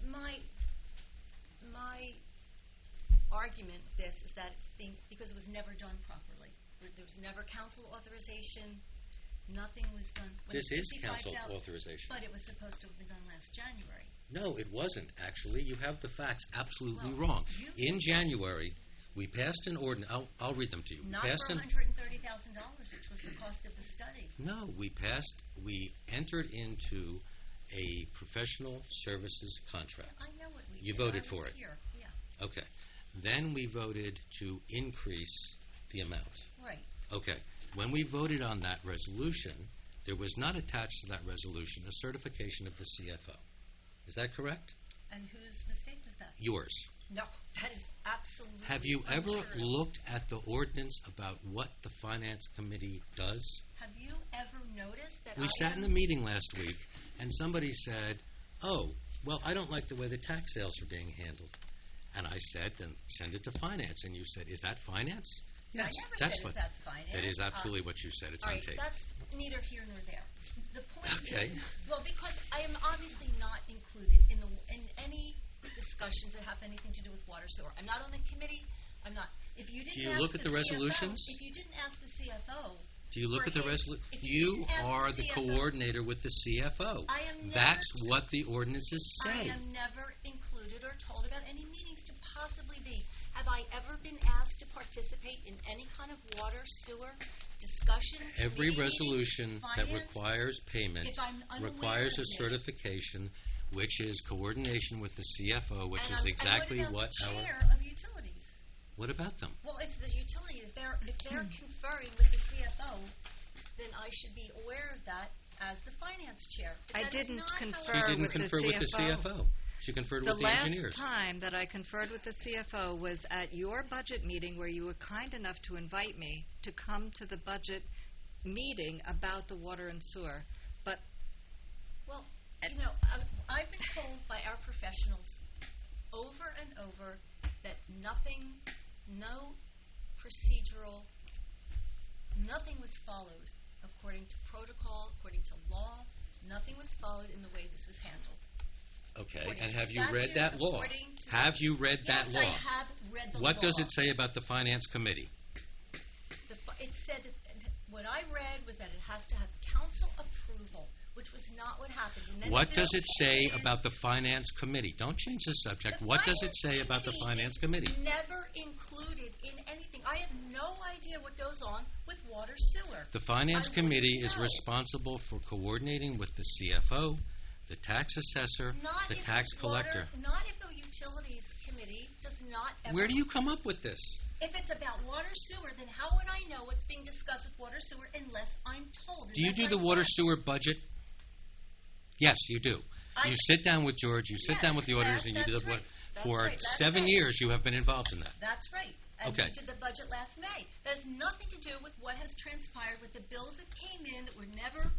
my argument with this is that it's being because it was never done properly. There was never council authorization. Nothing was done. This is council authorization. But it was supposed to have been done last January. No, it wasn't, actually. You have the facts absolutely Well, wrong. In January, we passed an ordinance. I'll read them to you. Not We passed for $130,000, which was the cost of the study. No, we entered into a professional services contract. I know what we You did. voted I for was it. Here. Yeah. Okay. Then we voted to increase the amount. Right. Okay. When we voted on that resolution, there was not attached to that resolution a certification of the CFO. Is that correct? And whose mistake was that? Yours. No, that is absolutely Have you ever untrue. looked at the ordinance about what the Finance Committee does? Have you ever noticed that We sat in a meeting last week, and somebody said, oh, well, I don't like the way the tax sales are being handled. And I said, then send it to finance. And you said, is that finance? Yes, I never that's said what. that's finance. That is absolutely what you said. It's all on right, tape. that's neither here nor there. The point Okay. is, well, because I am obviously not included in any discussions that have anything to do with water sewer. I'm not on the committee. I'm not. If you didn't Do you ask look at the resolutions? CFO, if you didn't ask the CFO, Do you look for at the his- resolution? if You didn't ask are the the CFO coordinator with the CFO. I am never- That's what the ordinances I say. am never included or told about any meetings to possibly be. Have I ever been asked to participate in any kind of water, sewer discussion? Every committee meeting, resolution that finance? requires payment If I'm unaware requires a of it. certification, which is coordination with the CFO, which And is exactly and what what about the our. chair of utilities? What about them? Well, it's the utility. If they're conferring with the CFO, then I should be aware of that as the finance chair. But I that is didn't not how confer She it didn't with the confer with the CFO. CFO. She conferred The with the last engineers. time that I conferred with the CFO was at your budget meeting where you were kind enough to invite me to come to the budget meeting about the water and sewer. But Well, I've been told by our professionals over and over that no procedural, nothing was followed according to protocol, according to law. Nothing was followed in the way this was handled. Okay, According and to have you read statute, that law? according to- Have you read that Yes, law? I have read the law. What does it say about the finance committee? It said that what I read was that it has to have council approval, which was not what happened. And then What the does bill it say came in. about the finance committee? Don't change the subject. The What does it finance say about the finance committee? is never included in anything. I have no idea what goes on with water sewer. The finance I committee wouldn't is know. responsible for coordinating with the CFO, the tax assessor, Not the if tax collector. Not if the utilities committee does not ever. Where do you come up with this? If it's about water sewer, then how would I know what's being discussed with water sewer unless I'm told? Do you Unless do the I water ask? sewer budget? Yes, you do. I- You sit down with George, you sit Yes, down with the auditors, and you do that's the right. That's for right. That's 7 right. years you have been involved in that. That's right. And Okay. we did the budget last May. That has nothing to do with what has transpired with the bills that came in that were never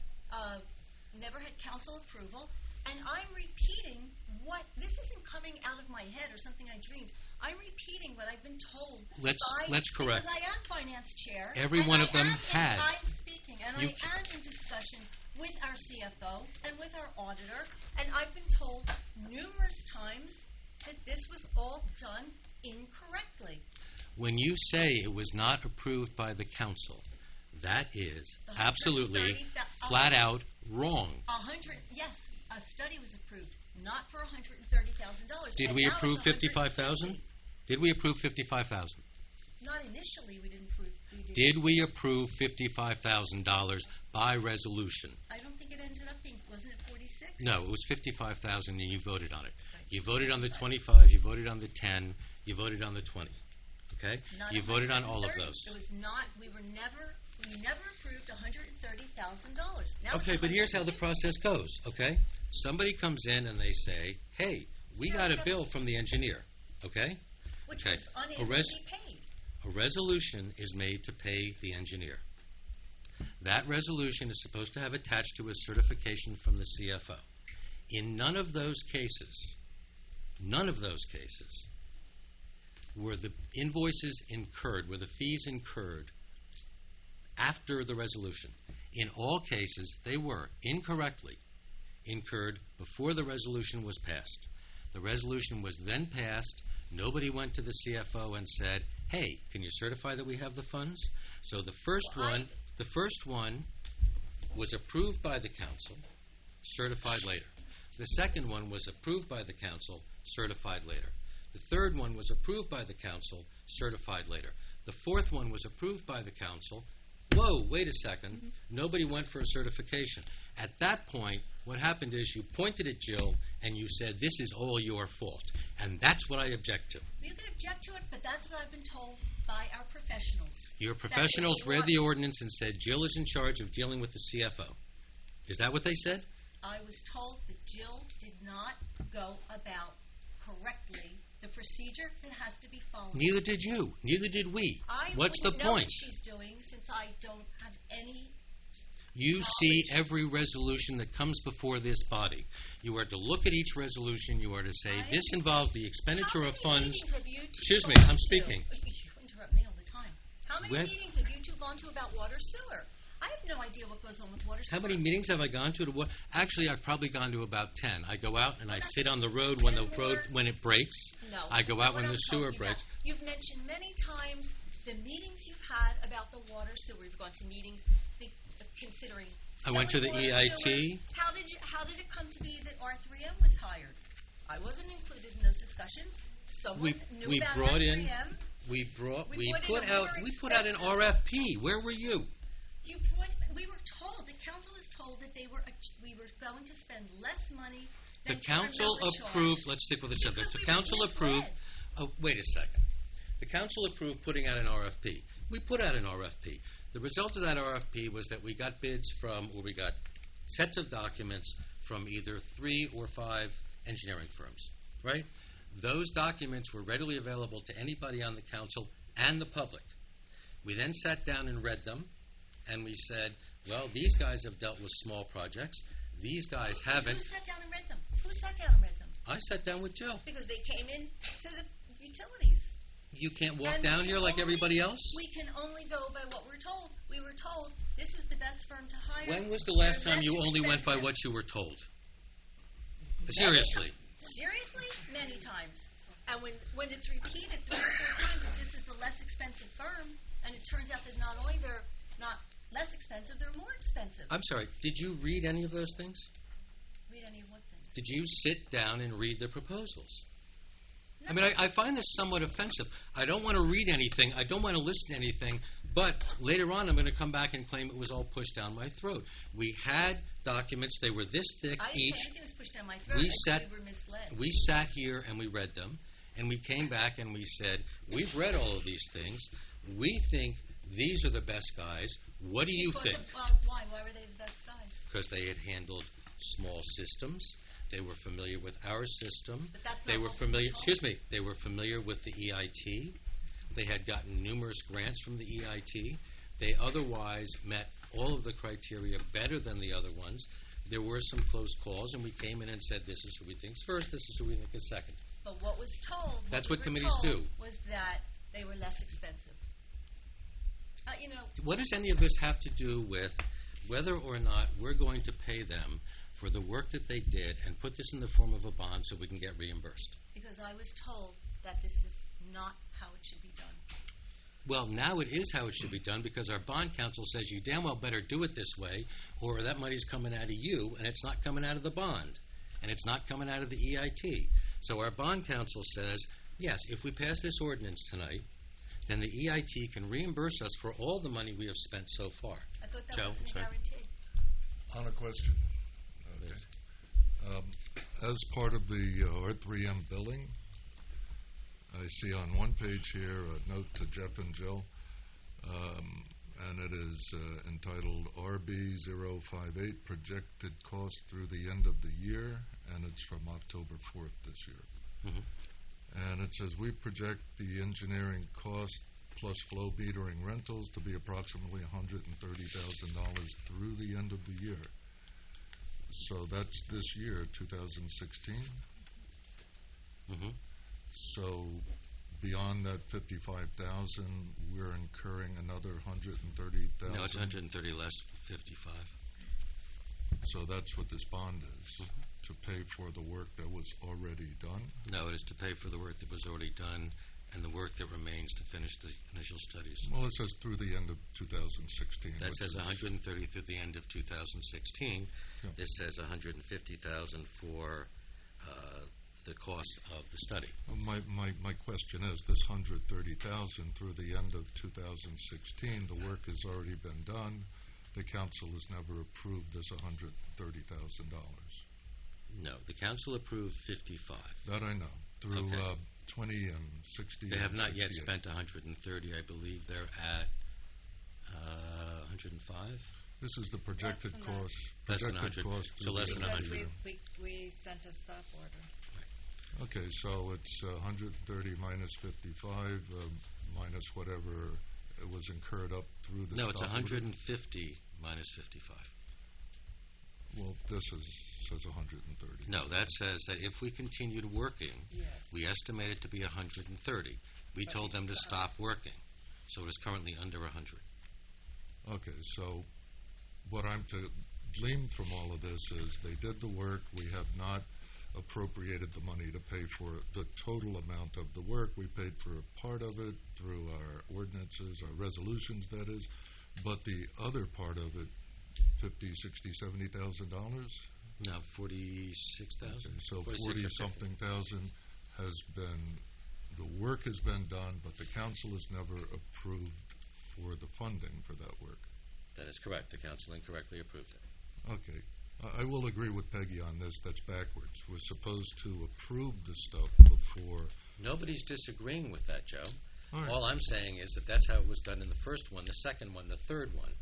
had council approval. And I'm repeating this isn't coming out of my head or something I dreamed. I'm repeating what I've been told. Let's correct. Because I am finance chair. Every and one I of them am had. I'm speaking, and You- I am in discussion with our CFO and with our auditor, and I've been told numerous times that this was all done incorrectly. When you say it was not approved by the council, that is The absolutely 130,000 flat out wrong. Yes, a study was approved, not for $130,000. Did and we now approve it's 55,000? Did we approve 55,000? Not initially, we didn't approve. Did we approve $55,000 by resolution? I don't think it ended up being. Wasn't it 46? No, it was 55,000 and you voted on it. You voted on the 25, you voted on the 10, you voted on the 20. Okay? Not You voted on all of 130. those. It was not. We never approved $130,000. Now Okay, it's but here's how the 150. process goes, okay? Somebody comes in and they say, hey, we got a bill from the engineer, okay? Which Okay. was unable A to res- be paid. A resolution is made to pay the engineer. That resolution is supposed to have attached to a certification from the CFO. In none of those cases, were the invoices incurred, were the fees incurred after the resolution. In all cases, they were incorrectly incurred before the resolution was passed. The resolution was then passed. Nobody went to the CFO and said, hey, can you certify that we have the funds? So the first one was approved by the council, certified later. The second one was approved by the council, certified later. The third one was approved by the council, certified later. The fourth one was approved by the council. Whoa, wait a second. Nobody went for a certification. At that point, what happened is you pointed at Jill and you said, this is all your fault. And that's what I object to. You can object to it, but that's what I've been told by our professionals. Your That professionals if read the ordinance and said, Jill is in charge of dealing with the CFO. Is that what they said? I was told that Jill did not go about correctly the procedure that has to be followed. Neither did you. Neither did we. I What's the wouldn't know point? what she's doing since I don't have any You see every resolution that comes before this body. You are to look at each resolution. You are to say, this involves the expenditure of funds. Excuse me, I'm speaking. You interrupt me all the time. How many When- meetings have you two gone to about water sewer? I have no idea what goes on with water sewer. How many meetings have I gone to? Actually, I've probably gone to about 10. I go out and I sit on the road when it breaks. No. I go out What when the I'm sewer talking about. breaks. You've mentioned many times the meetings you've had about the water sewer. You've gone to meetings considering. I went to the selling water EIT. sewer. How did it come to be that R3M was hired? I wasn't included in those discussions. Someone knew We about brought R3M. in. We put put in a out. more We put out an expensive- RFP. Where were you? We were told, the council was told that we were going to spend less money The than council current millage approved. charge. Let's stick with the subject. The Because we were council approved. misled. Oh, wait a second. The council approved putting out an RFP. We put out an RFP. The result of that RFP was that we got bids we got sets of documents from either 3 or 5 engineering firms, right? Those documents were readily available to anybody on the council and the public. We then sat down and read them, and we said, well, these guys have dealt with small projects. These guys haven't. Who sat down and read them? Who sat down and read them? I sat down with Joe. Because they came in to the utilities. You can't walk And down we here can like only- everybody else? We can only go by what we're told. We were told this is the best firm to hire. When was the last They're time you less only went by expensive. what you were told? Seriously. Seriously? Many times. And when it's repeated 3 or 4 times that this is the less expensive firm, and it turns out that not only they're not less expensive, they're more expensive. I'm sorry, did you read any of those things? Read any of what things? Did you sit down and read the proposals? No. I mean, I find this somewhat offensive. I don't want to read anything. I don't want to listen to anything. But later on, I'm going to come back and claim it was all pushed down my throat. We had documents. They were this thick I didn't each. say anything was pushed down my throat. We I said sat- we were misled. We sat here and we read them. And we came back and we said, we've read all of these things. We think these are the best guys. What do you Because think? why? Why were they the best guys? Because they had handled small systems. They were familiar with our system. But that's They not were what we familiar. were told. Excuse me. They were familiar with the EIT. They had gotten numerous grants from the EIT. They otherwise met all of the criteria better than the other ones. There were some close calls, and we came in and said, "This is who we think's first. This is who we think is second." But what was told, That's we what were committees told do. was that they were less expensive. What does any of this have to do with whether or not we're going to pay them for the work that they did and put this in the form of a bond so we can get reimbursed? Because I was told that this is not how it should be done. Well, now it is how it should be done because our bond counsel says you damn well better do it this way or that money's coming out of you and it's not coming out of the bond and it's not coming out of the EIT. So our bond counsel says, yes, if we pass this ordinance tonight, then the EIT can reimburse us for all the money we have spent so far. I thought that Joe, wasn't a sorry. guarantee. On a question. Okay. As part of the R3M billing, I see on one page here a note to Jeff and Jill, and it is entitled RB058 Projected Cost Through the End of the Year, and it's from October 4th this year. Mhm. And it says, we project the engineering cost plus flow metering rentals to be approximately $130,000 through the end of the year. So that's this year, 2016. Mhm. So beyond that 55,000, we're incurring another 130,000. No, it's 130 less, 55. So that's what this bond is, to pay for the work that was already done. No, it is to pay for the work that was already done and the work that remains to finish the initial studies. Well, it says through the end of 2016. That which says is- 130 through the end of 2016. Yeah. This says 150,000 for the cost of the study. My question is, this 130,000 through the end of 2016, the work has already been done. The council has never approved this $130,000. No, the council approved 55. That I know. Through Okay. 20 and 60 They have and not yet 68. spent 130. I believe they're at 105. This is the projected than that. cost. Less than projected 100. cost So through less the than end of Because the 100. year. we sent a stop order. Okay, so it's 130 minus 55 minus whatever it was incurred up through the No, it's stop order. 150 minus 55. Well, this says 130. No, that says that if we continued working, Yes. we estimate it to be 130. We told them to stop working, so it is currently under 100. Okay, so what I'm to glean from all of this is they did the work. We have not appropriated the money to pay for the total amount of the work. We paid for a part of it through our ordinances, our resolutions, that is. But the other part of it, $50,000, $60,000, $70,000? No, 46,000. Okay, so 46 or 40-something thousand has been, the work has been done, but the council has never approved for the funding for that work. That is correct. The council incorrectly approved it. Okay. I will agree with Peggy on this. That's backwards. We're supposed to approve the stuff before. Nobody's disagreeing with that, Joe. All right. All I'm saying is that that's how it was done in the first one, the second one, the third one.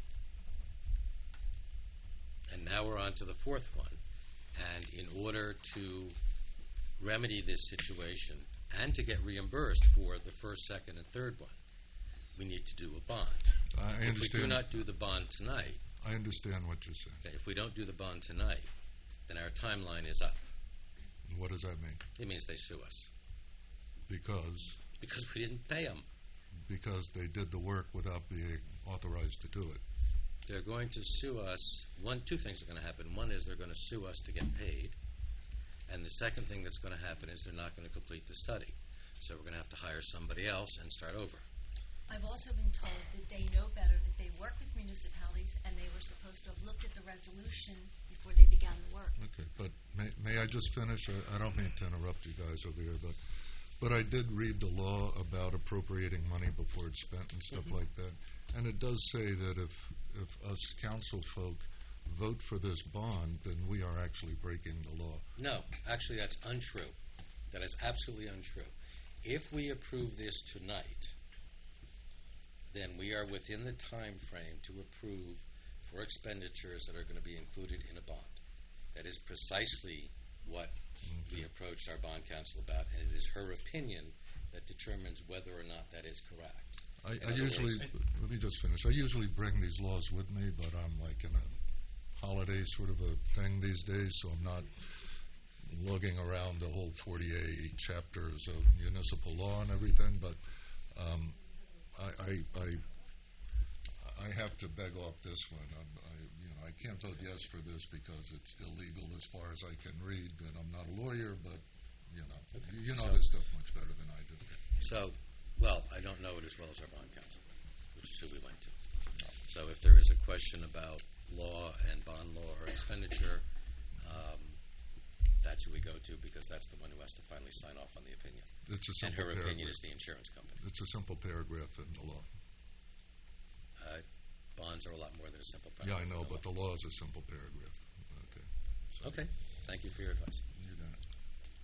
And now we're on to the fourth one. And in order to remedy this situation and to get reimbursed for the first, second, and third one, we need to do a bond. I If we understand. do not do the bond tonight, I understand what you're saying. okay, if we don't do the bond tonight, then our timeline is up. What does that mean? It means they sue us Because we didn't pay them. they did the work without being authorized to do it. They're going to sue us. Two things are going to happen. One is they're going to sue us to get paid. And the second thing that's going to happen is they're not going to complete the study. So we're going to have to hire somebody else and start over. I've also been told that they know better, that they work with municipalities, and they were supposed to have looked at the resolution before they began the work. Okay, but may I just finish? I don't mean to interrupt you guys over here, but I did read the law about appropriating money before it's spent and stuff like that. And it does say that if us council folk vote for this bond, then we are actually breaking the law. No, actually that's untrue. That is absolutely untrue. If we approve this tonight, then we are within the time frame to approve for expenditures that are going to be included in a bond. That is precisely what we approached our bond counsel about, and it is her opinion that determines whether or not that is correct. I usually, let me just finish. I usually bring these laws with me, but I'm like in a holiday sort of a thing these days, so I'm not lugging around the whole 48 chapters of municipal law and everything, but I have to beg off this one. I can't vote yes for this because it's illegal as far as I can read, and I'm not a lawyer, but you know this stuff much better than I do. So, well, I don't know it as well as our bond counsel, which is who we went to. So if there is a question about law and bond law or expenditure, that's who we go to because that's the one who has to finally sign off on the opinion. It's a And simple her opinion paragraph. is the insurance company. It's a simple paragraph in the law. Bonds are a lot more than a simple Yeah, paragraph. I know, but the law is a simple paragraph. Okay. So Okay, thank you for your advice. you got it.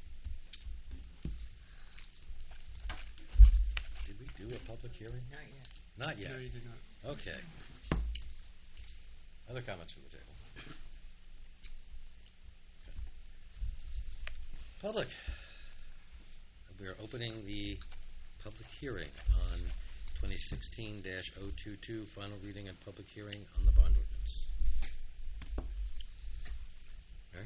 Did we do a public hearing? Not yet. Not yet. No, you did not. Okay. Other comments from the table? Okay. Public. We are opening the public hearing on 2016-022, final reading and public hearing on the bond ordinance. Mary?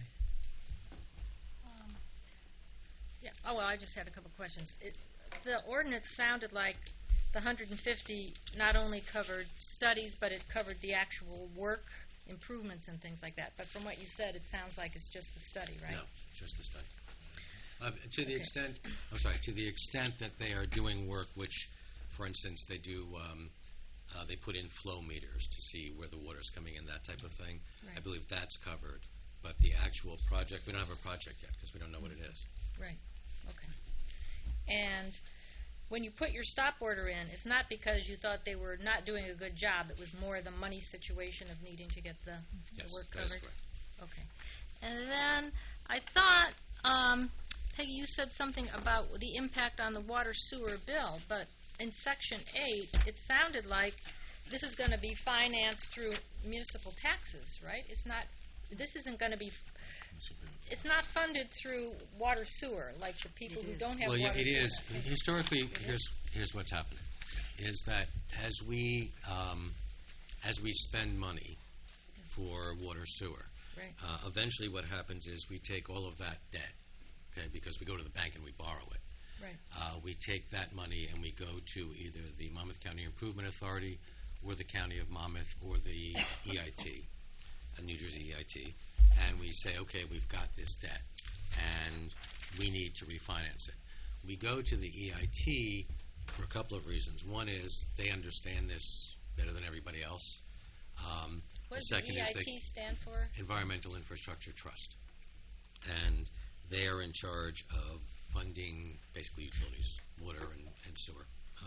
Yeah. Oh, well, I just had a couple questions. The ordinance sounded like the 150 not only covered studies, but it covered the actual work, improvements, and things like that. But from what you said, it sounds like it's just the study, right? No, just the study. To the Okay. extent, to the extent that they are doing work which, for instance, they do, they put in flow meters to see where the water's coming in, that type of thing. I Right. believe that's covered. But the actual project, we don't have a project yet because we don't know what it is. Right. Okay. And when you put your stop order in, it's not because you thought they were not doing a good job. It was more the money situation of needing to get the Yes, work that is covered. correct. Okay. And then I thought, Peggy, you said something about the impact on the water sewer bill, but in Section 8, it sounded like this is going to be financed through municipal taxes, right? This isn't going to be, it's not funded through water sewer, like the people who don't have Well, water yeah, it sewer. is. Historically, here's what's happening, is that as we as we spend money for water sewer, Right. eventually what happens is we take all of that debt, okay, because we go to the bank and we borrow it. Right. We take that money and we go to either the Monmouth County Improvement Authority or the County of Monmouth or the EIT, New Jersey EIT, and we say, okay, we've got this debt and we need to refinance it. We go to the EIT for a couple of reasons. One is they understand this better than everybody else. What does the second is EIT stand for? Environmental Infrastructure Trust. And they are in charge of funding basically utilities, water and sewer.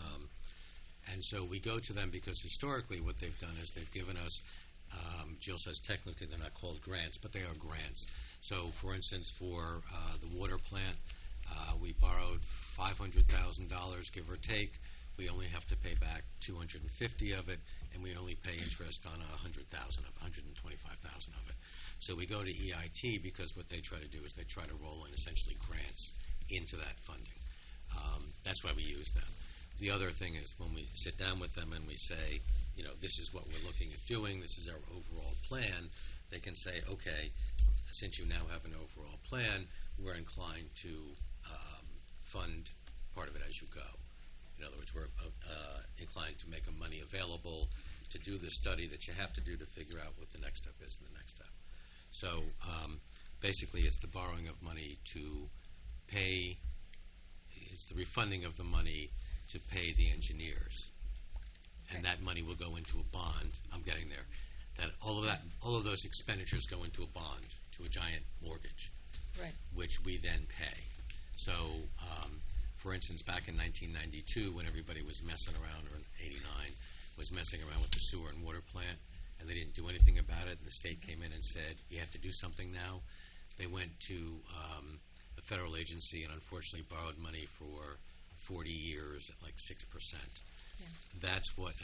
And so we go to them because historically what they've done is they've given us, Jill says technically they're not called grants, but they are grants. So for instance, for the water plant, we borrowed $500,000, give or take. We only have to pay back $250 of it, and we only pay interest on $125,000 of it. So we go to EIT because what they try to do is they try to roll in essentially grants into that funding. That's why we use them. The other thing is when we sit down with them and we say, this is what we're looking at doing, this is our overall plan, they can say, okay, since you now have an overall plan, we're inclined to fund part of it as you go. In other words, we're inclined to make money available to do the study that you have to do to figure out what the next step is and the next step. So basically it's the borrowing of money to pay, it's the refunding of the money to pay the engineers. And that money will go into a bond. I'm getting there. All of those expenditures go into a bond, to a giant mortgage, Right. which we then pay. So, for instance, back in 1992, when everybody was messing around, or in 89, was messing around with the sewer and water plant, and they didn't do anything about it, and the state came in and said, you have to do something now. They went to a federal agency and unfortunately borrowed money for 40 years at like 6%. Yeah. That's what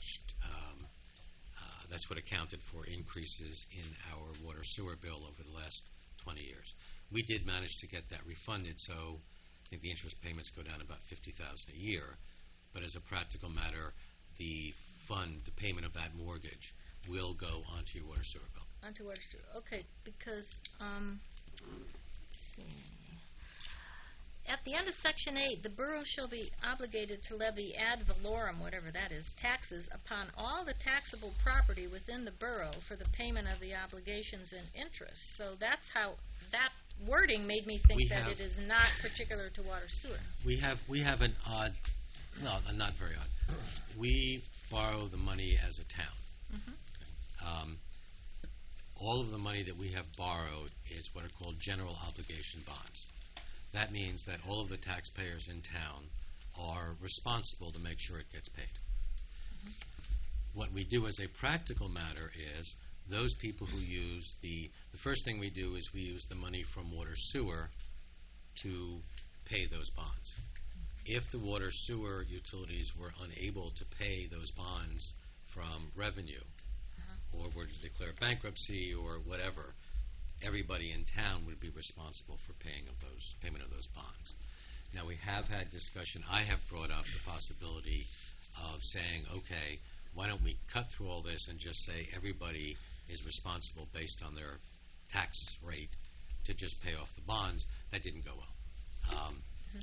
accounted for increases in our water sewer bill over the last 20 years. We did manage to get that refunded, so I think the interest payments go down about $50,000 a year. But as a practical matter, the payment of that mortgage will go onto your water sewer bill. Onto water sewer. Okay, because let's see. At the end of Section 8, the borough shall be obligated to levy ad valorem, whatever that is, taxes upon all the taxable property within the borough for the payment of the obligations and interest. So that's how that wording made me think that it is not particular to water sewer. We have an odd, no, not very odd. We borrow the money as a town. Mm-hmm. All of the money that we have borrowed is what are called general obligation bonds. That means that all of the taxpayers in town are responsible to make sure it gets paid. Mm-hmm. What we do as a practical matter is those people who use the first thing we do is we use the money from water sewer to pay those bonds. If the water sewer utilities were unable to pay those bonds from revenue, or were to declare bankruptcy or whatever, everybody in town would be responsible for payment of those bonds. Now, we have had discussion. I have brought up the possibility of saying, okay, why don't we cut through all this and just say everybody is responsible based on their tax rate to just pay off the bonds. That didn't go well.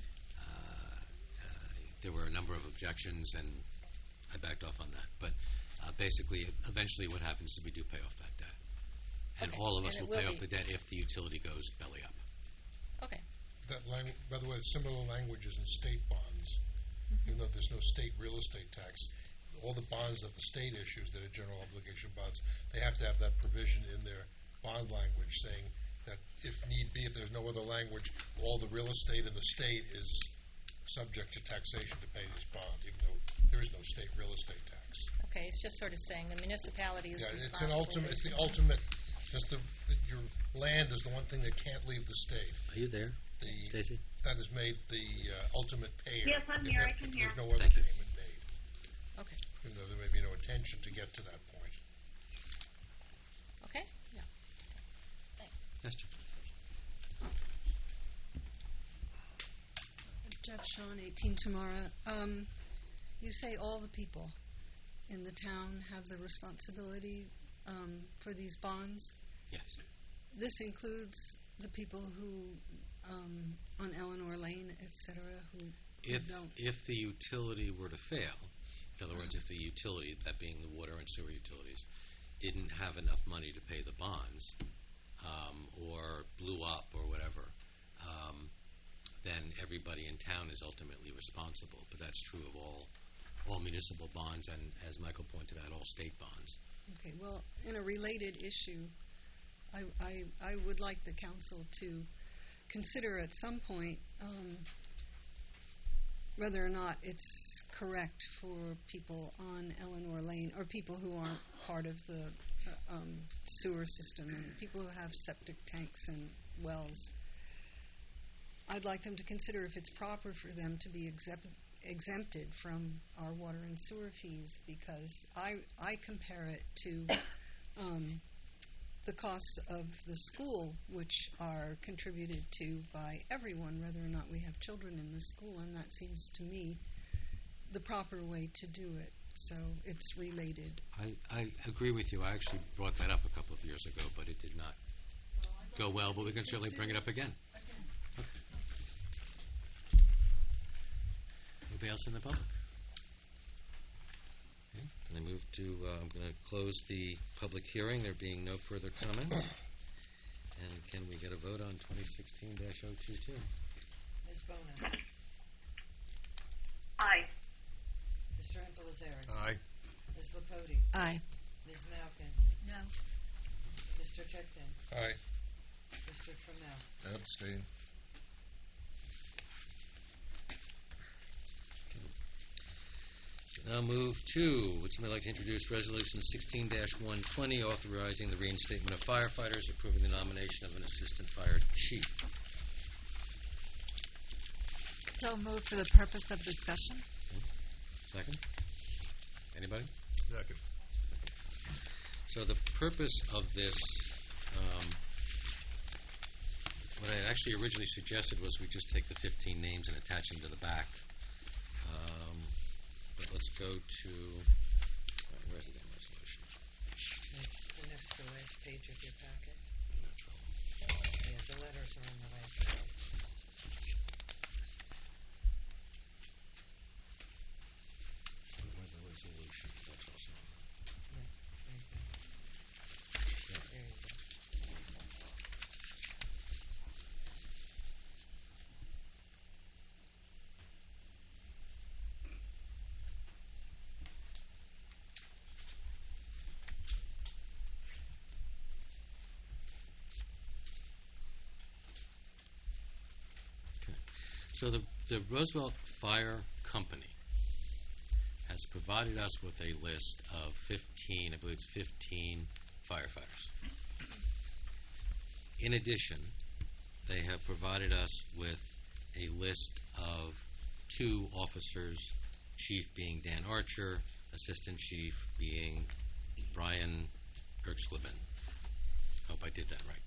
There were a number of objections, and I backed off on that. But basically, eventually what happens is we do pay off that debt. And all of us will pay off the debt if the utility goes belly up. Okay. By the way, similar language is in state bonds. Even though there's no state real estate tax, all the bonds that the state issues that are general obligation bonds, they have to have that provision in their bond language saying that if need be, if there's no other language, all the real estate in the state is subject to taxation to pay this bond, even though there is no state real estate tax. Okay, it's just sort of saying the municipality is responsible. It's the ultimate. Just your land is the one thing that can't leave the state. Are you there, Stacy? That has made the ultimate payer. Yes, I'm here. I can hear. There's no other payment made. Okay. Even though there may be no intention to get to that point. Okay. Yeah. Esther. Jeff Shawn, 18 Tamara. You say all the people. in the town have the responsibility for these bonds? Yes. This includes the people who, on Eleanor Lane, et cetera, who don't. If the utility were to fail, in other words, if the utility, that being the water and sewer utilities, didn't have enough money to pay the bonds, or blew up or whatever, then everybody in town is ultimately responsible. But that's true of all municipal bonds and, as Michael pointed out, all state bonds. Okay, well, in a related issue, I would like the council to consider at some point whether or not it's correct for people on Eleanor Lane, or people who aren't part of the sewer system, and people who have septic tanks and wells. I'd like them to consider if it's proper for them to be exempted from our water and sewer fees, because I compare it to the costs of the school, which are contributed to by everyone, whether or not we have children in the school, and that seems to me the proper way to do it. So it's related. I agree with you. I actually brought that up a couple of years ago, but it did not go well, but we can certainly bring it up again. Okay. Anybody else in the public? Okay. Then I move to, I'm going to close the public hearing, there being no further comments. And can we get a vote on 2016-022? Ms. Bonin. Aye. Mr. Impelazeri. Aye. Ms. Lapoti. Aye. Ms. Malkin. No. Mr. Tickton. Aye. Mr. Trammell. Abstain. Now move to, would somebody like to introduce Resolution 16-120, authorizing the reinstatement of firefighters, approving the nomination of an assistant fire chief. So moved for the purpose of discussion. Second? Anybody? Second. So the purpose of this, what I actually originally suggested was we just take the 15 names and attach them to the back. But let's go to, where's the damn resolution? It's the next to last page of your packet. No trouble. Yeah, the letters are on the last page. Where's the resolution? That's also on Yeah, there you go. there. There you go. So the Roosevelt Fire Company has provided us with a list of 15, I believe it's 15 firefighters. In addition, they have provided us with a list of 2 officers, chief being Dan Archer, assistant chief being Brian Erxleben. Hope I did that right.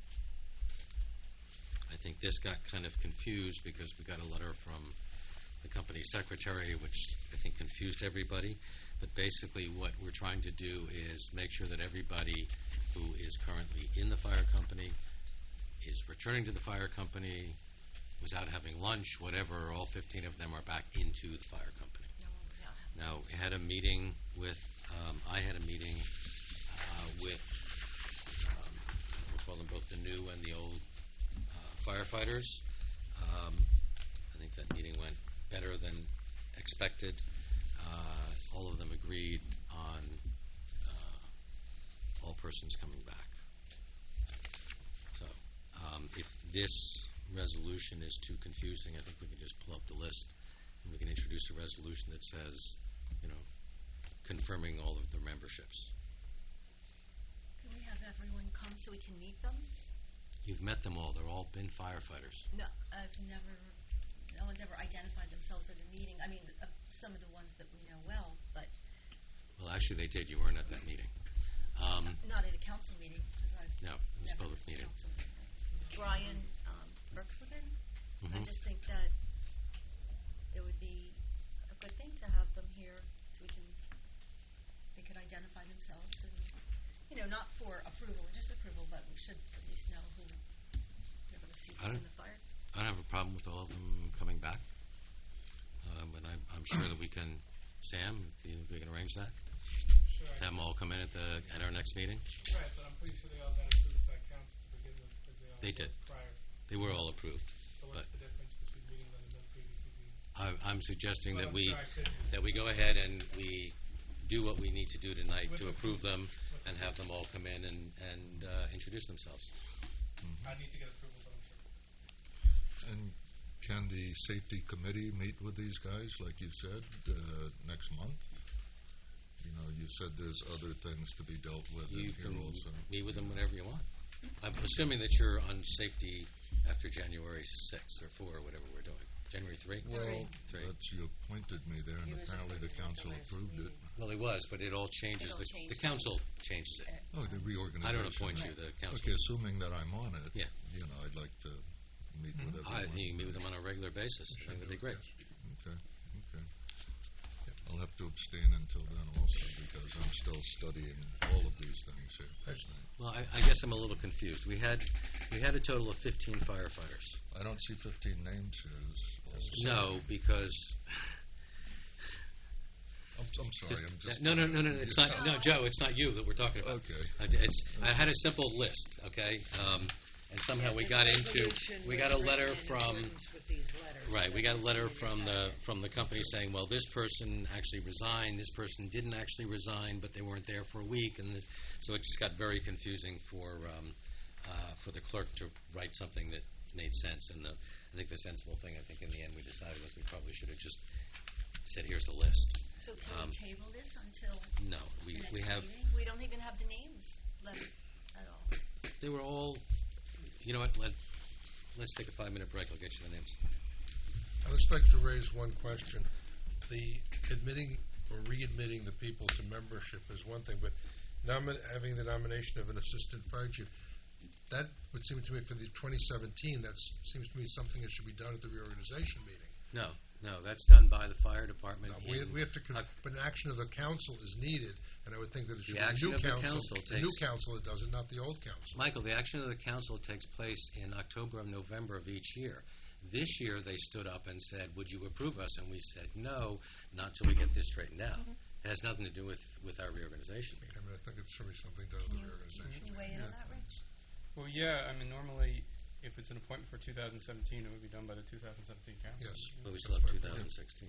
I think this got kind of confused because we got a letter from the company secretary, which I think confused everybody. But basically what we're trying to do is make sure that everybody who is currently in the fire company is returning to the fire company, was out having lunch, whatever, all 15 of them are back into the fire company. Now, we had a meeting with, I had a meeting with, we'll call them both the new and the old firefighters. I think that meeting went better than expected. All of them agreed on all persons coming back. So, if this resolution is too confusing, I think we can just pull up the list and we can introduce a resolution that says, confirming all of their memberships. Can we have everyone come so we can meet them? You've met them all. They're all been firefighters. No, no one's ever identified themselves at a meeting. I mean, some of the ones that we know well, but Well, actually, they did. You weren't at that meeting. not at a council meeting, because I've No, it was a never public been to meeting. council meeting. Brian Erxleben, I Mhm. just think that it would be a good thing to have them here so we can they could identify themselves and, not for approval or disapproval, but we should at least know who, be able to see who's in the fire. I don't have a problem with all of them coming back. And I'm sure that we can, Sam, we can arrange that. Sure. Have them all come in at our next meeting. Right, but I'm pretty sure they all got approved by council to begin with, because they all They did. prior. They were all approved. So what's the difference between meeting them and them previously being? I'm suggesting Well, that I'm sure I could do we go ahead and we do what we need to do tonight to approve them and have them all come in and introduce themselves. I need to get approval, but I'm sure. And can the safety committee meet with these guys, like you said, next month? You said there's other things to be dealt with You in here can also. meet with them whenever you want. I'm assuming that you're on safety after January 6th or 4 or whatever we're doing. January 3? Well, 3. you appointed me there, and apparently the council approved it. Well, it was, but it all changes. The council changes it. Oh, the reorganization. I don't appoint you, the council. Okay, assuming that I'm on it, Yeah. I'd like to meet with everyone. You can meet with them on a regular basis. I think that'd be great. Okay. I'll have to abstain until then also, because I'm still studying all of these things here. Well, I guess I'm a little confused. We had a total of 15 firefighters. I don't see 15 names here. No, because I'm sorry. I'm just no. It's not. No, Joe. It's not you that we're talking about. Okay. I had a simple list. Okay. And somehow we got a letter from. Right, we got a letter from the company saying, well, this person actually resigned, this person didn't actually resign, but they weren't there for a week, and so it just got very confusing for the clerk to write something that made sense. And I think the sensible thing, in the end, we decided was we probably should have just said, here's the list. So can we table this until no, the next we have. meeting? We don't even have the names left at all. They were all. You know what? Let's take a 5-minute break. I'll get you the names. I would like to raise one question. The admitting or readmitting the people to membership is one thing, but having the nomination of an assistant fire chief, that would seem to me for the 2017, that seems to me something that should be done at the reorganization meeting. No, that's done by the fire department. No, we have to, but an action of the council is needed, and I would think that it should the be the new council that does it, not the old council. Michael, the action of the council takes place in October or November of each year. This year they stood up and said, would you approve us? And we said, no, not till we get this straightened out. It has nothing to do with our reorganization meeting. I think it's certainly something done at the reorganization Can you weigh in on that, Rich? Well, yeah, normally if it's an appointment for 2017, it would be done by the 2017 council. Yes. But we still have 2016.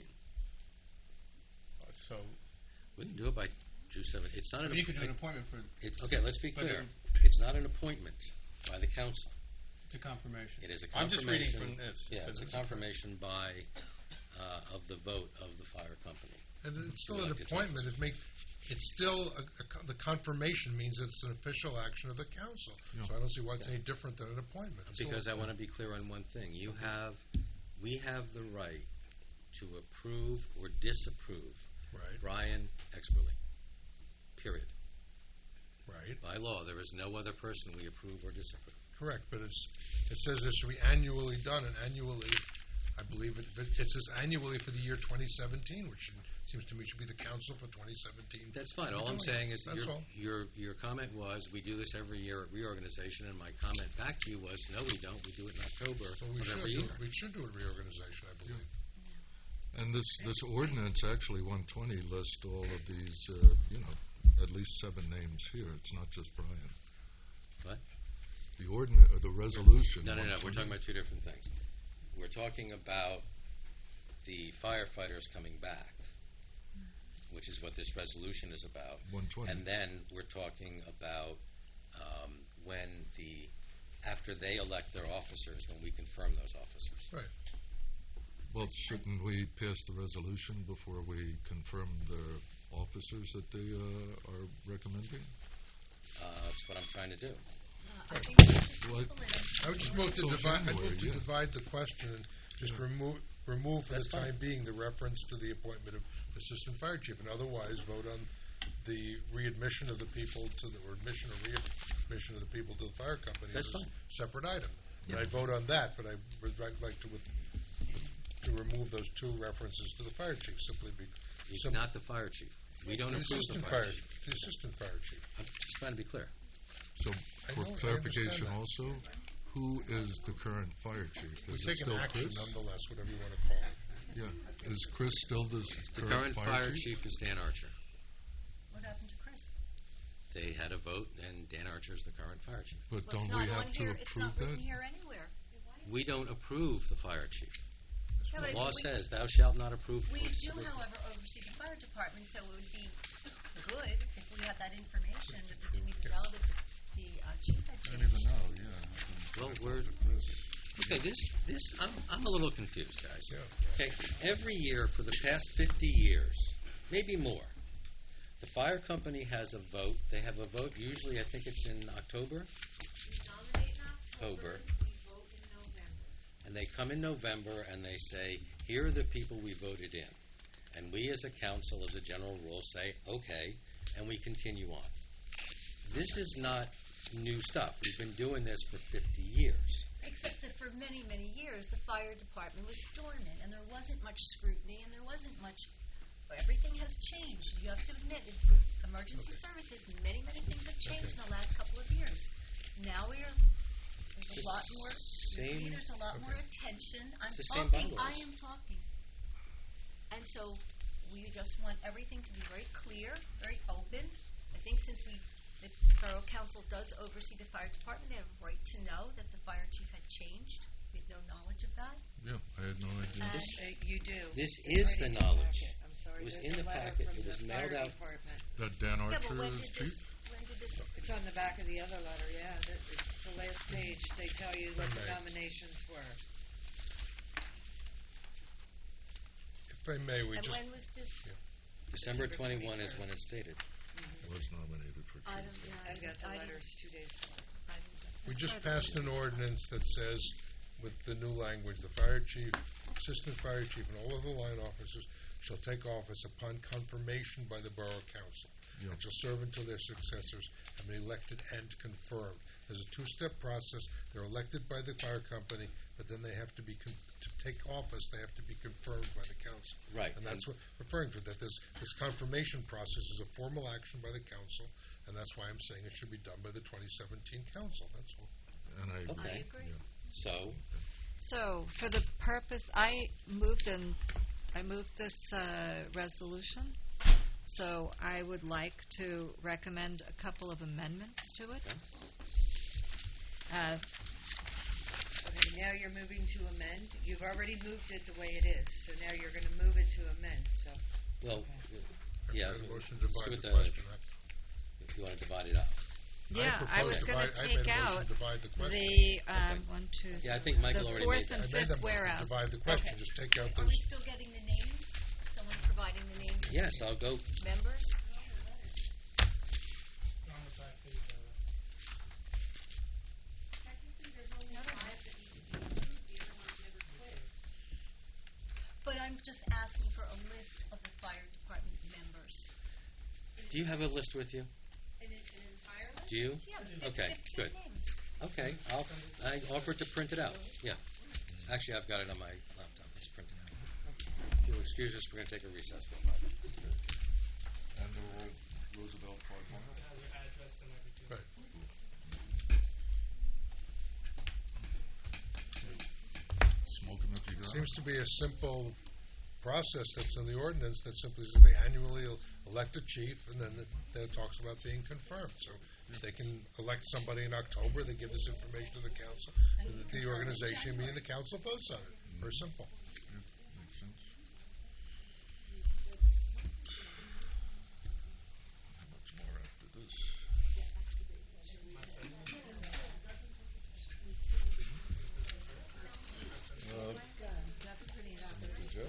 So we can do it by June 7th. It's not. You could do an appointment for. Okay, let's be clear. It's not an appointment by the council. It's a confirmation. It is a confirmation. I'm just reading from this. Yeah, it's a confirmation by of the vote of the fire company. And it's still an appointment. It's still the confirmation means it's an official action of the council. Yeah. So I don't see why it's any different than an appointment. Because I want to be clear on one thing. We have the right to approve or disapprove Brian Experly. Period. Right. By law, there is no other person we approve or disapprove. Correct, but it says it should be annually done, and annually, I believe it says annually for the year 2017, which seems to me should be the council for 2017. That's fine. All I'm saying is your comment was we do this every year at reorganization, and my comment back to you was no, we don't. We do it in October of every year. We should do a reorganization, I believe. Yeah. And this ordinance, actually 120, lists all of these, at least 7 names here. It's not just Brian. What? The resolution. No. We're talking about two different things. We're talking about the firefighters coming back, which is what this resolution is about. 120. And then we're talking about after they elect their officers, when we confirm those officers. Right. Well, shouldn't we pass the resolution before we confirm the officers that they are recommending? That's what I'm trying to do. I would just move to divide the question and just remove for the time being the reference to the appointment of assistant fire chief, and otherwise vote on the readmission of the people or admission or readmission of the people to the fire company as a separate item. And I'd vote on that, but I would like to remove those 2 references to the fire chief simply He's So- not the fire chief. We don't The approve the assistant fire fire, chief. the assistant fire chief. I'm just trying to be clear. So, I for know, I clarification understand also, who is the current fire chief? We're Is it taking still action Chris? nonetheless, whatever you want to call it. Yeah. Is Chris still the The current fire chief is Dan Archer. What happened to Chris? They had a vote, and Dan Archer is the current fire chief. But Well, don't it's we not have on to here. It's not approve written that? here anywhere. We don't approve the fire chief. Yeah, The but law we- says, "Thou shalt not approve." We for- do, however, oversee the fire department, so it would be good if we had that information that we didn't even know that the chief had I changed. don't even know, yeah. Well, we're okay. I'm a little confused, guys. Yeah. Okay, every year for the past 50 years, maybe more, the fire company has a vote. They have a vote. Usually, I think it's in October. We nominate in October, October. we vote in November. And they come in November and they say, "Here are the people we voted in," and we, as a council, as a general rule, say, "Okay," and we continue on. This is not new stuff. We've been doing this for 50 years. Except that for many, many years, the fire department was dormant, and there wasn't much scrutiny, and there wasn't much. Everything has changed. You have to admit, with emergency services, many, many things have changed in the last couple of years. Now there's a lot more. Same- There's a lot more attention. I'm It's the same talking. bungalows. I am talking. And so we just want everything to be very clear, very open. I think since the Borough Council does oversee the fire department, they have a right to know that the fire chief had changed. We had no knowledge of that. Yeah, I had no idea. And You do. This It's is right the in knowledge. packet. I'm sorry. It was There's in a the letter packet. from It was the mailed fire out. department. That Dan yeah, Archer but when is did chief? this? When did this? It's on the back of the other letter, yeah. It's the last page. They tell you what the nominations were. If I may, we And just, when was this? December 21 is when it's stated. Was nominated for I chief. don't. Yeah, I got the I didn't- letters 2 days ago. I didn't- we that's just part of passed an ordinance that says, with the new language, the fire chief, assistant fire chief, and all of the line officers shall take office upon confirmation by the Borough Council, Yeah. and shall serve until their successors have been elected and confirmed. There's a two-step process. They're elected by the fire company, but then they have to be, to take office, they have to be confirmed by the council. Right. And that's what I'm referring to, that this confirmation process is a formal action by the council, and that's why I'm saying it should be done by the 2017 council, that's all. And I agree. Okay. I agree. Yeah. So, for the purpose, I moved this resolution. So, I would like to recommend a couple of amendments to it. Okay. Okay, now you're moving to amend. You've already moved it the way it is, so now you're going to move it to amend. So Well, I've yeah. got a motion to see divide what the question. If you want to divide it up. Yeah, I was going to I take made a motion out to divide the question. the Okay. 1, 2, Yeah, I think Michael the already fourth made that. and I made fifth that motion to whereas. divide the question, Okay. just take out Are we those. still getting the names? Is someone providing the names of Yes, I'll go. the members? On the back page, Technically, there's only 5 that need to be approved, the other ones never quit. But I'm just asking for a list of the fire department members. Do you have a list with you? An entire list? Do you? Yeah, Okay, 15 good. names. Okay, I offered to print it out. Yeah. Actually, I've got it on my laptop. Let's print it out. If you'll excuse us, we're going to take a recess for 5 minutes. And the Roosevelt Park one? it has your address and everything. Right. Smoke 'em if you got 'em. Seems to be a simple process that's in the ordinance that simply says they annually elect a chief, and then it talks about being confirmed. So they can elect somebody in October, they give this information to the council, and the organization meeting, the council votes on it. Very simple. Yeah, makes sense. How much more after this? Jeff?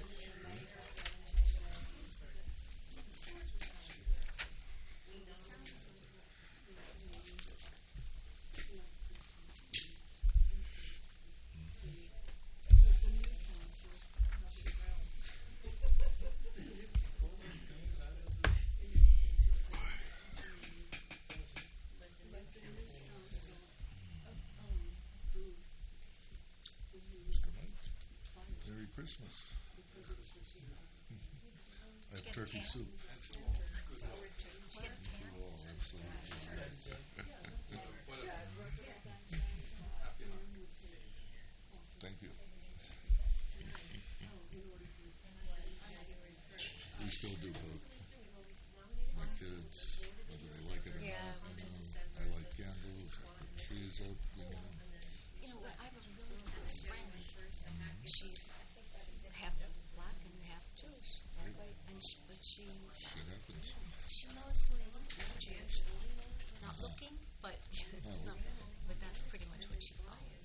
Mr. Knight, Merry Christmas. I have turkey soup. Oh, thank you. We still do both. My kids, whether they like it or not, I light candles, I put trees up, You know, I have a really close friend. She's half black and half Jewish. But she Shit happens. she mostly is Jewish. Not looking, but but that's pretty much what she follows.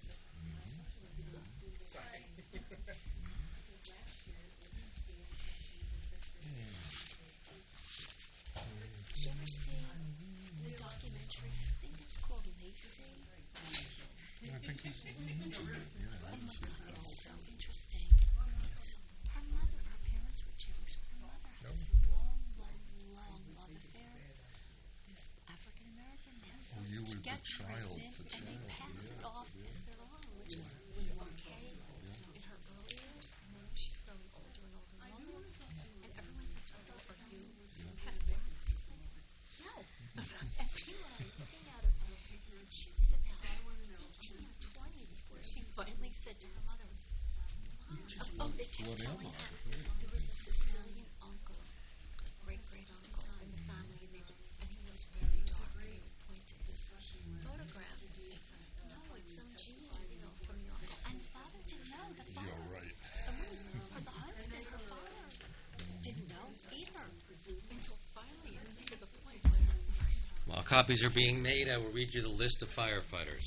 Did you ever see the documentary? I think it's called Lazy. I think he's mentioned it. Yeah, I Oh didn't my see God, it. it's so interesting. So her parents were Jewish. Her mother had this long love affair. This African American man. Oh, you were She the gets child, pregnant, the and they child, pass yeah, it off yeah. as their own, which was okay in her early years. And then as she's growing older and older and older, and everyone says to her, "Are you half black?" She's like, "No." And people are looking at her funny, and she's about 18 or 20 before she finally said to her mother, "Mom, they kept What telling am I? her there was a Sicilian uncle, great uncle in the family, and he was very dark, and he would point to his photograph. No, it's some Jew, from your uncle." And father didn't know. The father, You're right. the husband, her father, didn't know either until finally it came to the point where. While copies are being made, I will read you the list of firefighters.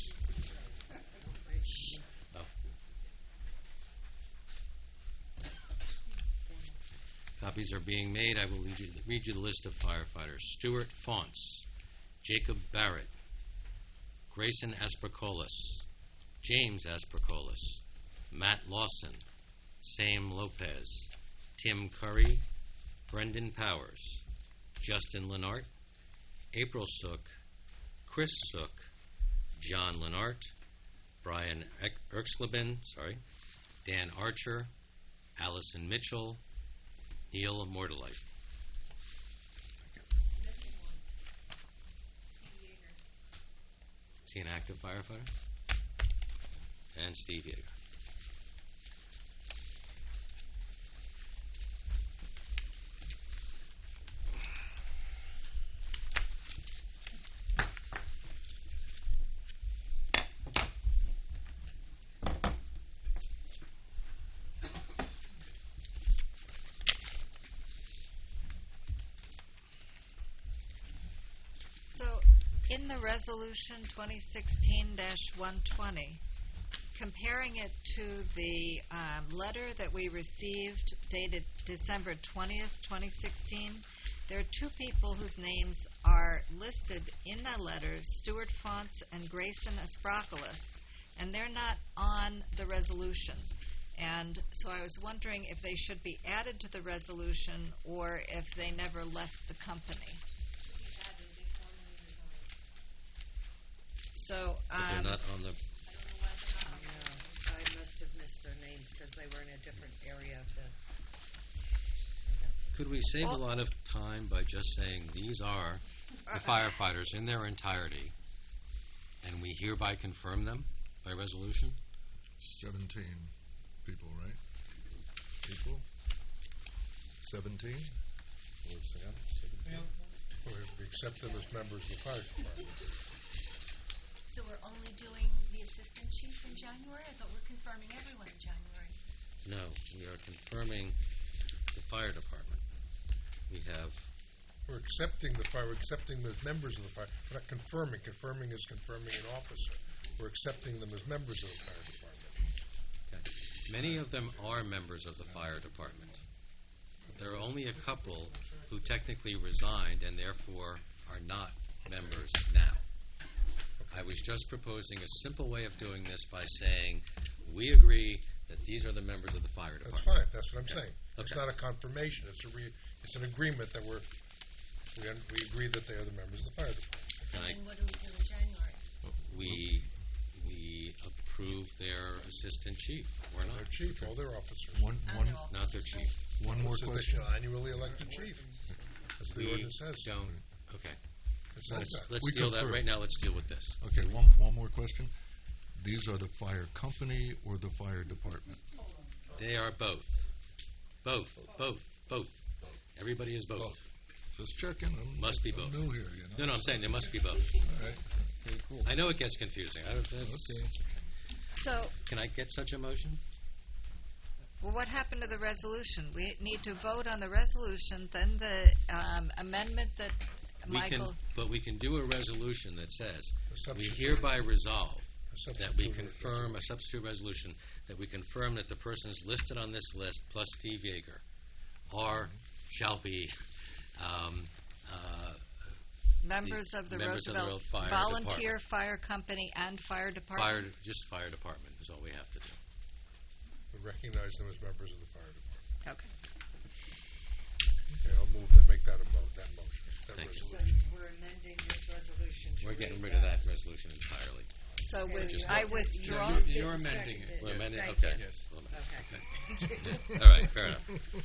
Oh. Copies are being made. I will read you the list of firefighters. Stuart Faunce, Jacob Barrett, Grayson Aspercolis, James Aspercolis, Matt Lawson, Sam Lopez, Tim Curry, Brendan Powers, Justin Lenart, April Sook, Chris Sook, John Lenart, Brian Erxleben, Dan Archer, Allison Mitchell, Neil Mordelite. Is he an active firefighter? And Steve Yeager. So, in the resolution 2016-120, comparing it to the letter that we received dated December 20th, 2016, there are two people whose names are listed in that letter, Stuart Faunce and Grayson Asprocolis, and they're not on the resolution. And so I was wondering if they should be added to the resolution or if they never left the company. So, But they're not on the. I must have missed their names because they were in a different area of the. Could we save a lot of time by just saying these are the firefighters in their entirety, and we hereby confirm them by resolution? 17 people, right? People? 17? Or Sam? 17? Or we accept them as members of the fire department. So we're only doing the assistant chief in January? I thought we're confirming everyone in January. No, we are confirming the fire department. We have. We're accepting the fire. We're accepting them as members of the fire. We're not confirming. Confirming is confirming an officer. We're accepting them as members of the fire department. Okay. Many of them are members of the fire department. There are only a couple who technically resigned and therefore are not members now. I was just proposing a simple way of doing this by saying we agree that these are the members of the fire department. That's fine. That's what I'm saying. Okay. It's not a confirmation. It's an agreement that we agree that they are the members of the fire department. And then what do we do in January? We approve their assistant chief or not. Their chief, all their officers. One, And their Not their chief. One more It says they question. shall annually elect a chief. That's what the We ordinance says. don't, okay. It says that. Let's We deal that, confer. right now, let's deal with this. Okay, one more question. These are the fire company or the fire department? They are both. Both. Everybody is both. Just checking. I'm Must be both. new here, you know. No, I'm saying there must be both. All right. Okay, cool. I know it gets confusing. Okay. So, Can I get such a motion? well, what happened to the resolution? We need to vote on the resolution, then the amendment that Michael... We can do a resolution that says, A we substitute. hereby resolve A that we substitute confirm, a substitute resolution, that we confirm that the persons listed on this list, plus Steve Yeager, shall be Members of the members of the Roosevelt Fire Volunteer Department. Fire Company and Fire Department. Just fire department is all we have to do. We recognize them as members of the fire department. Okay. Okay, I'll move and make that that motion, that Thank you. So resolution. we're amending this resolution to We're getting read rid of that resolution entirely. So Okay, with, you I have to- withdraw. you didn't You're amending second it. We're amending, Thank okay. you. Yes. Well, Okay. All right, fair enough.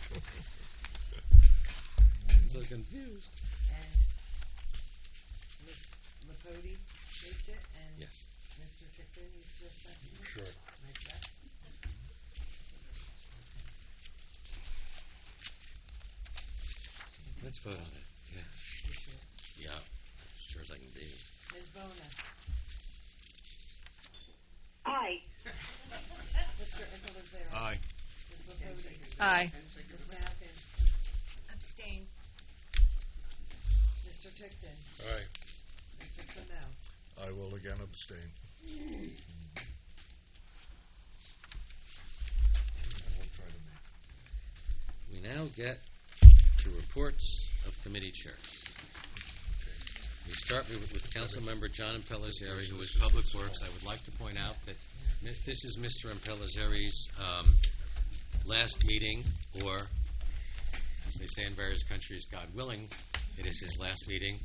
I'm so confused. And Ms. Lapoti moved it, and Yes. Mr. Tickton, you just seconded it? Sure. Like that? Let's vote on it. Yeah. You sure? Yeah. As sure as I can be. Ms. Bona? Aye. Mr. Intelizero? Aye. Ms. Lapoti? Aye. Ms. Malkin? Abstain. Mr. Tickton? Aye. Mr. Trammell? I will again abstain. We now get to reports of committee chairs. We start with Councilmember John Impellizzeri, who is Public Works. I would like to point out that this is Mr. Impellizzeri's last meeting, or, as they say in various countries, God willing, it is his last meeting.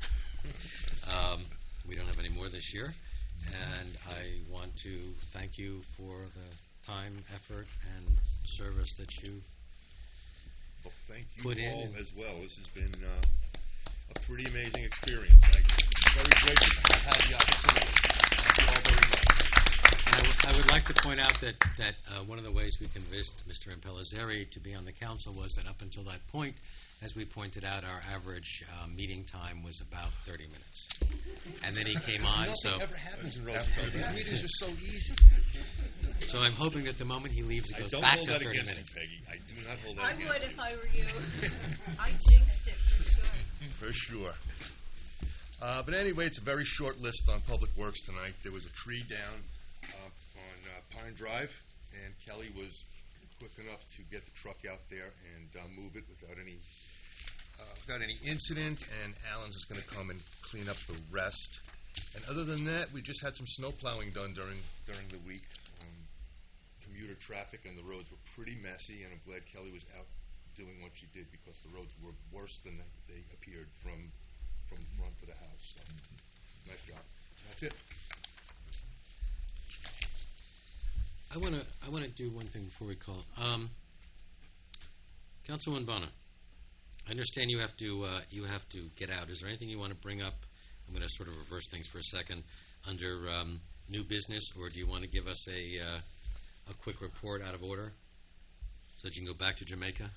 We don't have any more this year, and I want to thank you for the time, effort, and service that you've Well, thank you put in all and- as well. This has been a pretty amazing experience. I'm very grateful to have the opportunity. Thank you all very much. And I would like to point out that one of the ways we convinced Mr. Impellizzeri to be on the council was that up until that point, as we pointed out, our average meeting time was about 30 minutes. And then he came on, so... Nothing ever happens in Roosevelt. These meetings are so easy. So I'm hoping that the moment he leaves, it I goes don't back hold to that 30 against minutes. you, Peggy. I do not hold that I against would you. if I were you. I jinxed it for sure. For sure. But anyway, it's a very short list on Public Works tonight. There was a tree down on Pine Drive, and Kelly was quick enough to get the truck out there and move it without any incident, and Alan's is going to come and clean up the rest. And other than that, we just had some snow plowing done during the week. Commuter traffic and the roads were pretty messy, and I'm glad Kelly was out doing what she did, because the roads were worse than they appeared from front to the house. So, nice job. That's it. I want to do one thing before we call. Councilwoman Bona, I understand you have to get out. Is there anything you want to bring up? I'm going to sort of reverse things for a second under new business, or do you want to give us a quick report out of order so that you can go back to Jamaica?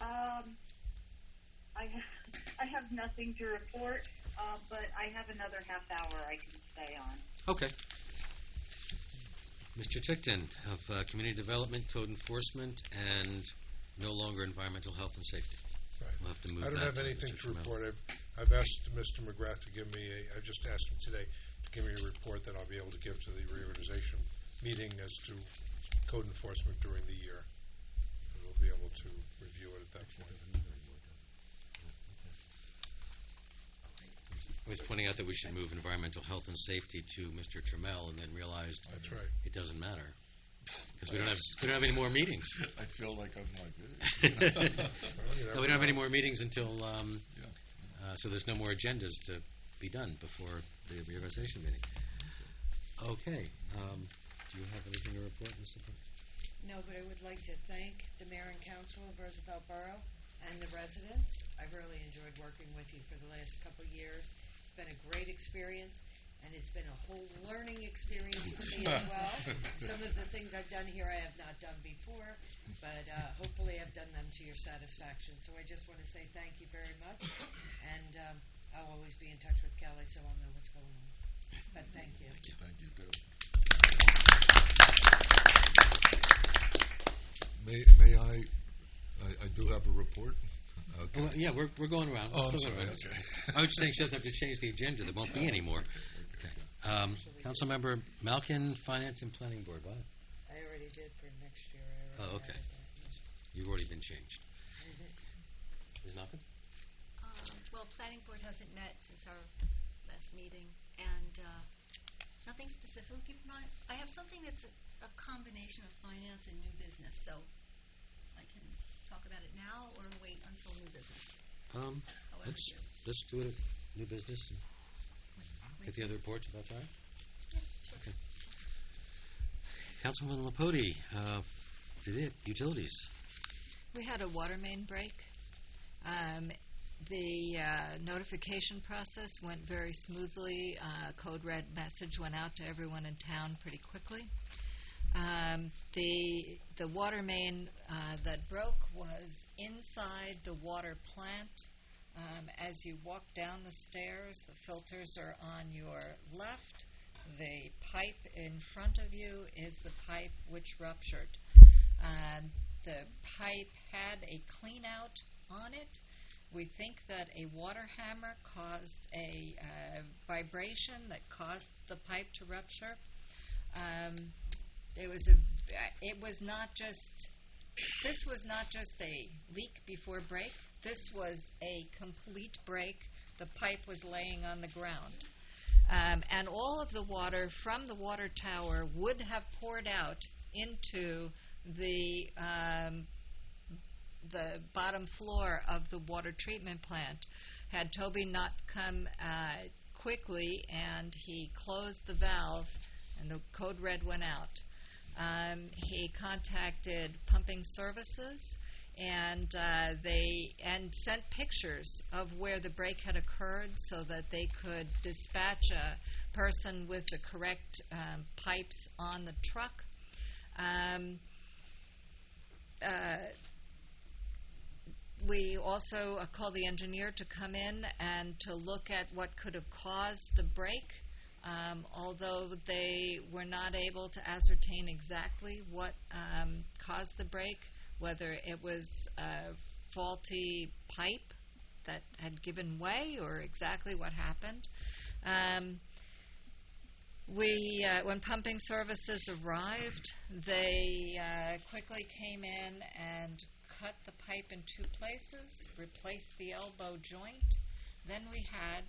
I have nothing to report, but I have another half hour I can stay on. Okay. Mr. Tickton of Community Development, Code Enforcement, and no longer Environmental Health and Safety. Right. We'll have to move I don't that have to anything Mr. to Trammell. report. I've asked Mr. McGrath to give me I just asked him today to give me a report that I'll be able to give to the reorganization meeting as to code enforcement during the year. And we'll be able to review it at that point. I was pointing out that we should move Environmental Health and Safety to Mr. Trammell, and then realized That's right. it doesn't matter because we don't have any more meetings. I feel like I'm not good. No, we don't have any more meetings until so there's no more agendas to be done before the reorganization meeting. Okay. Do you have anything to report, Mr. Clark? No, but I would like to thank the mayor and council of Roosevelt Borough and the residents. I've really enjoyed working with you for the last couple of years. It's been a great experience, and it's been a whole learning experience for me as well. Some of the things I've done here I have not done before, but hopefully I've done them to your satisfaction. So I just want to say thank you very much, and I'll always be in touch with Kelly so I'll know what's going on. But thank you. Thank you, Bill. May I do have a report. Okay. Well, yeah, we're going around. Oh, I'm Still sorry. going around. Okay. I was just saying she doesn't have to change the agenda. There won't be any more. Okay. Councilmember Malkin, Finance and Planning Board. What? I already did for next year. Oh, okay. You've already been changed. Ms. Malkin? Well, Planning Board hasn't met since our last meeting, and nothing specific. Keep in mind, I have something that's a combination of finance and new business, so I can talk about it now or wait until new business. Let's do it at new business and get the other reports if that's all right. Yeah, sure. Okay. Councilman Lapoti, utilities. We had a water main break. The notification process went very smoothly. Code red message went out to everyone in town pretty quickly. The water main that broke was inside the water plant. As you walk down the stairs, the filters are on your left. The pipe in front of you is the pipe which ruptured. The pipe had a clean out on it. We think that a water hammer caused a vibration that caused the pipe to rupture. This was not just a leak before break. This was a complete break. The pipe was laying on the ground. And all of the water from the water tower would have poured out into the bottom floor of the water treatment plant. Had Toby not come quickly and he closed the valve and the code red went out. He contacted pumping services and sent pictures of where the break had occurred so that they could dispatch a person with the correct pipes on the truck. We also called the engineer to come in and to look at what could have caused the break. Although they were not able to ascertain exactly what caused the break, whether it was a faulty pipe that had given way or exactly what happened. When pumping services arrived, they quickly came in and cut the pipe in two places, replaced the elbow joint. Then we had,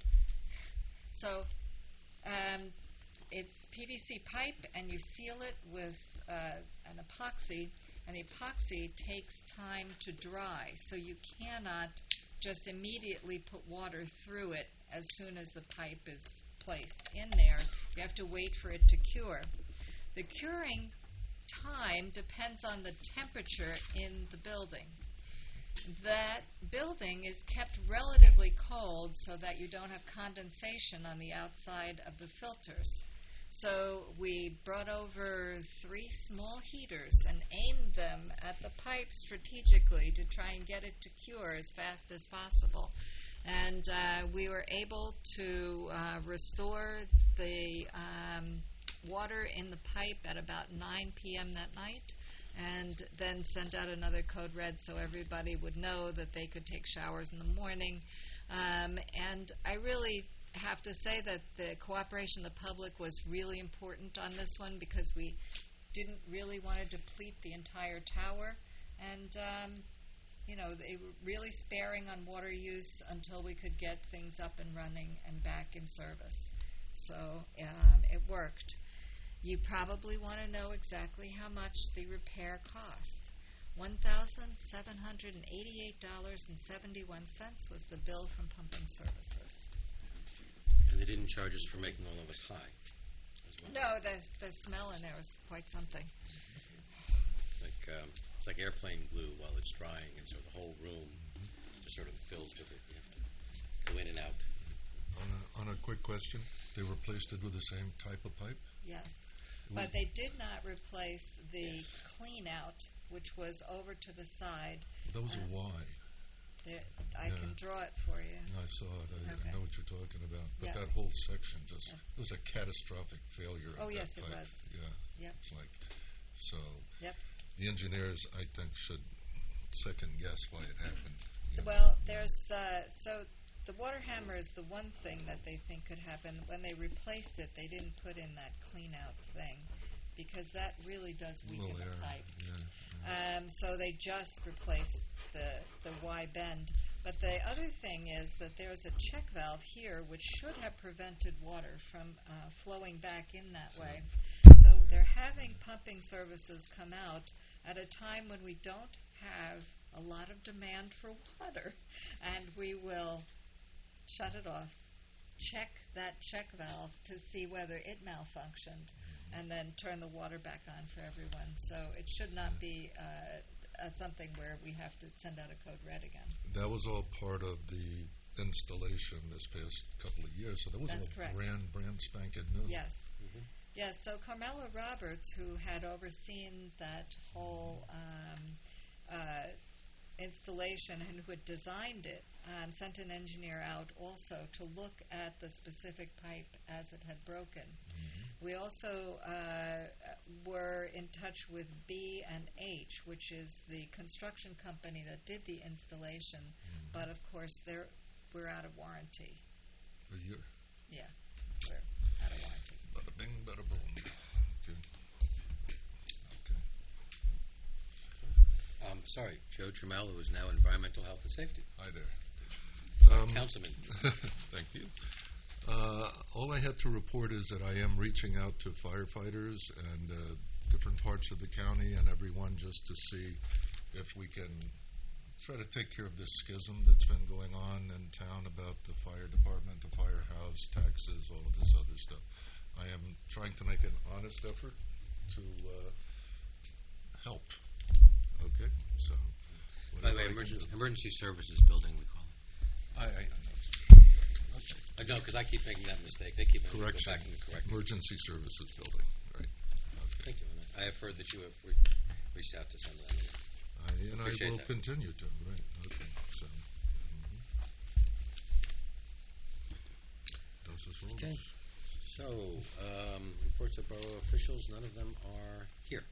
it's PVC pipe and you seal it with an epoxy, and the epoxy takes time to dry, so you cannot just immediately put water through it as soon as the pipe is placed in there. You have to wait for it to cure. The curing time depends on the temperature in the building. That building is kept relatively cold so that you don't have condensation on the outside of the filters. So we brought over 3 small heaters and aimed them at the pipe strategically to try and get it to cure as fast as possible. And we were able to restore the water in the pipe at about 9 p.m. that night, and then sent out another code red so everybody would know that they could take showers in the morning. And I really have to say that the cooperation of the public was really important on this one, because we didn't really want to deplete the entire tower. And they were really sparing on water use until we could get things up and running and back in service. So it worked. You probably want to know exactly how much the repair cost. $1,788.71 was the bill from pumping services. And they didn't charge us for making all of us high as well. No, the smell in there was quite something. It's like airplane glue while it's drying, and so the whole room just sort of fills with it. You have to go in and out. On a quick question, they replaced it with the same type of pipe? Yes. But they did not replace the clean out, which was over to the side. That was a Y. I can draw it for you. I saw it. I know what you're talking about. But Yeah. that whole section it was a catastrophic failure of that yes, pipe. it was. Yeah. Yep. It's like, so Yep. the engineers, I think, should second guess why it happened. Well, there's, so the water hammer is the one thing that they think could happen. When they replaced it, they didn't put in that clean out thing because that really does weaken the pipe. So they just replaced the Y bend. But the other thing is that there's a check valve here which should have prevented water from flowing back in that way. So they're having pumping services come out at a time when we don't have a lot of demand for water, and we will shut it off, check that check valve to see whether it malfunctioned, and then turn the water back on for everyone. So it should not be something where we have to send out a code red again. That was all part of the installation this past couple of years, so that was That's all correct. brand spanking new. Yes. Yes, so Carmela Roberts, who had overseen that whole installation and who had designed it, sent an engineer out also to look at the specific pipe as it had broken. We also were in touch with B&H, which is the construction company that did the installation, but of course we're out of warranty. A year. Yeah, we're out of warranty. Bada bing, bada boom. Okay. Sorry, Joe Trammell, who is now Environmental Health and Safety. Hi there. Councilman. Thank you. All I have to report is that I am reaching out to firefighters and different parts of the county and everyone just to see if we can try to take care of this schism that's been going on in town about the fire department, the firehouse, taxes, all of this other stuff. I am trying to make an honest effort to help. Okay? So, By the way, emergency services building, we call it. I know. I know, because I keep making that mistake. They keep making me go Correction. back and correct. Emergency services building. Right. Okay. Thank you. And I have heard that you have reached out to some of them. And I Appreciate will that. continue to. Right. Okay. So. Those are all. Okay. So, reports of borough officials, none of them are here.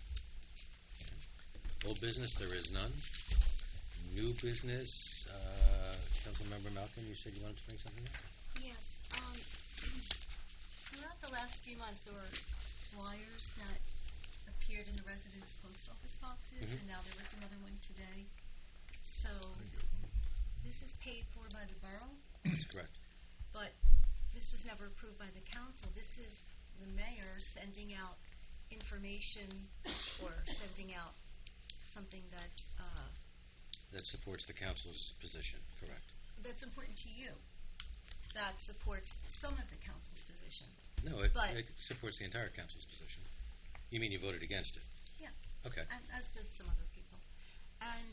Old business, there is none. New business, Councilmember Malcolm, you said you wanted to bring something up? Yes. Throughout the last few months, there were flyers that appeared in the residents' post office boxes, and now there was another one today. So this is paid for by the borough. That's correct. But this was never approved by the council. This is the mayor sending out information or sending out something that that supports the council's position, correct? That's important to you. That supports some of the council's position. No, it supports the entire council's position. You mean you voted against it? Yeah. Okay. And as did some other people. And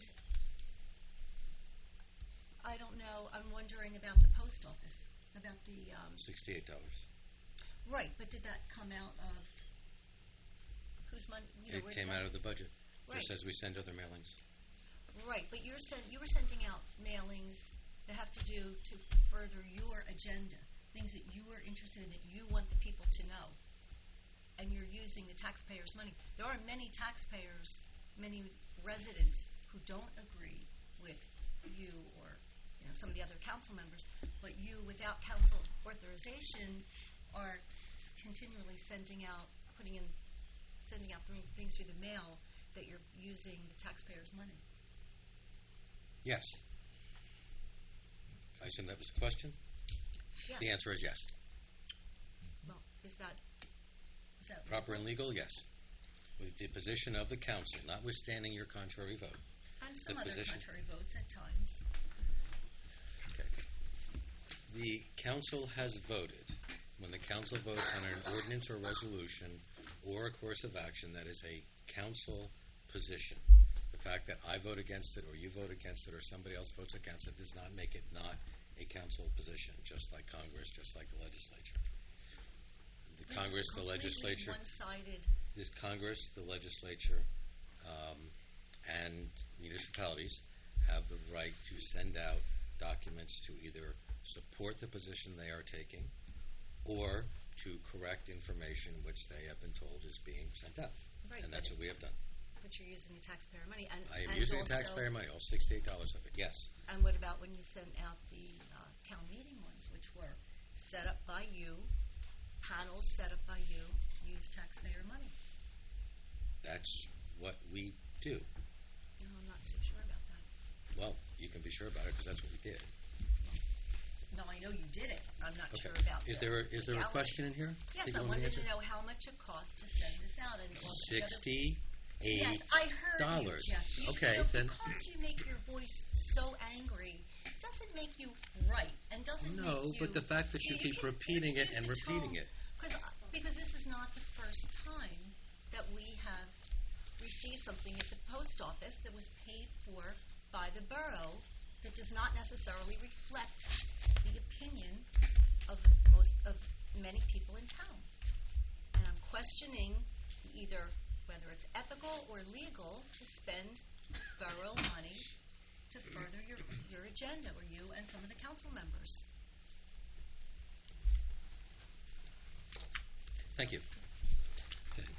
I don't know, I'm wondering about the post office, about the $68. Right, but did that come out of whose money? It came out of the budget, right. Just as we send other mailings. Right, but you were sending out mailings that have to do to further your agenda, things that you are interested in, that you want the people to know, and you're using the taxpayers' money. There are many taxpayers, many residents who don't agree with you or some of the other council members, but you, without council authorization, are continually sending out things through the mail that you're using the taxpayers' money. Yes. I assume that was the question? Yes. The answer is yes. Well, is that proper and legal? Yes. With the position of the council, notwithstanding your contrary vote. And some other contrary votes at times. Okay. The council has voted. When the council votes on an ordinance or resolution or a course of action, that is a council position. The fact that I vote against it, or you vote against it, or somebody else votes against it, does not make it not a council position, just like Congress, just like the legislature. The Congress, the legislature, one-sided. this Congress, the legislature, and municipalities have the right to send out documents to either support the position they are taking or to correct information which they have been told is being sent out. Right, And that's what we have done. But you're using the taxpayer money. And, I am and using also, taxpayer money, all $68 of it, yes. And what about when you sent out the town meeting ones, which were set up by you, panels set up by you, use taxpayer money? That's what we do. No, I'm not so sure about that. Well, you can be sure about it because that's what we did. No, I know you did it. I'm not Okay. sure about Is the there a legality. question in here? Yes, that you I want me wanted answer? to know how much it costs to send this out. And all the other- $68. Yes, I heard you, Jeff. Okay, you know, then. Because you make your voice so angry, doesn't make you right, and doesn't No, make you... but the fact that you keep repeating it and repeating it. Because this is not the first time that we have received something at the post office that was paid for by the borough that does not necessarily reflect the opinion of many people in town. And I'm questioning either whether it's ethical or legal to spend borough money to further your agenda, or you and some of the council members. Thank you. Okay.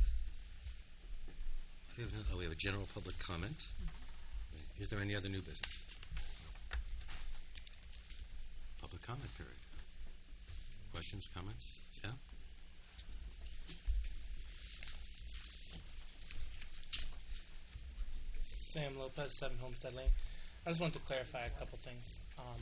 We have a general public comment. Is there any other new business? Public comment period. Questions, comments? Sam? Sam Lopez, 7 Homestead Lane. I just wanted to clarify a couple things.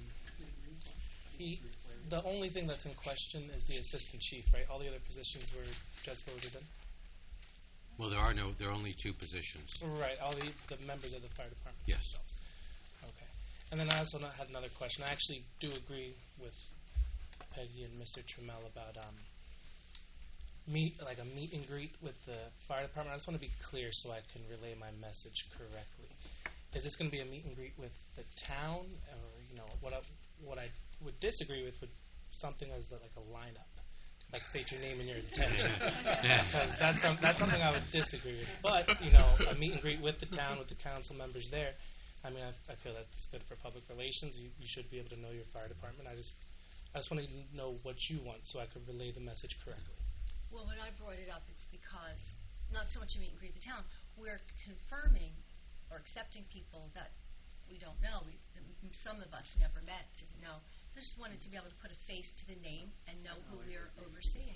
The only thing that's in question is the assistant chief, right? All the other positions were just voted in? Well, there are only 2 positions. Right, all the members of the fire department Yes. themselves. Okay. And then I also had another question. I actually do agree with Peggy and Mr. Trammell about a meet and greet with the fire department. I just want to be clear so I can relay my message correctly. Is this going to be a meet and greet with the town, or what I would disagree with would something as like a lineup, like state your name and your intention. Because that's something I would disagree with. But a meet and greet with the town, with the council members there. I mean, I feel that's good for public relations. You should be able to know your fire department. I just want to know what you want so I could relay the message correctly. Well, when I brought it up, it's because not so much a meet and greet the town. We're confirming or accepting people that we don't know. Some of us never met, didn't know. So I just wanted to be able to put a face to the name and know who we're overseeing.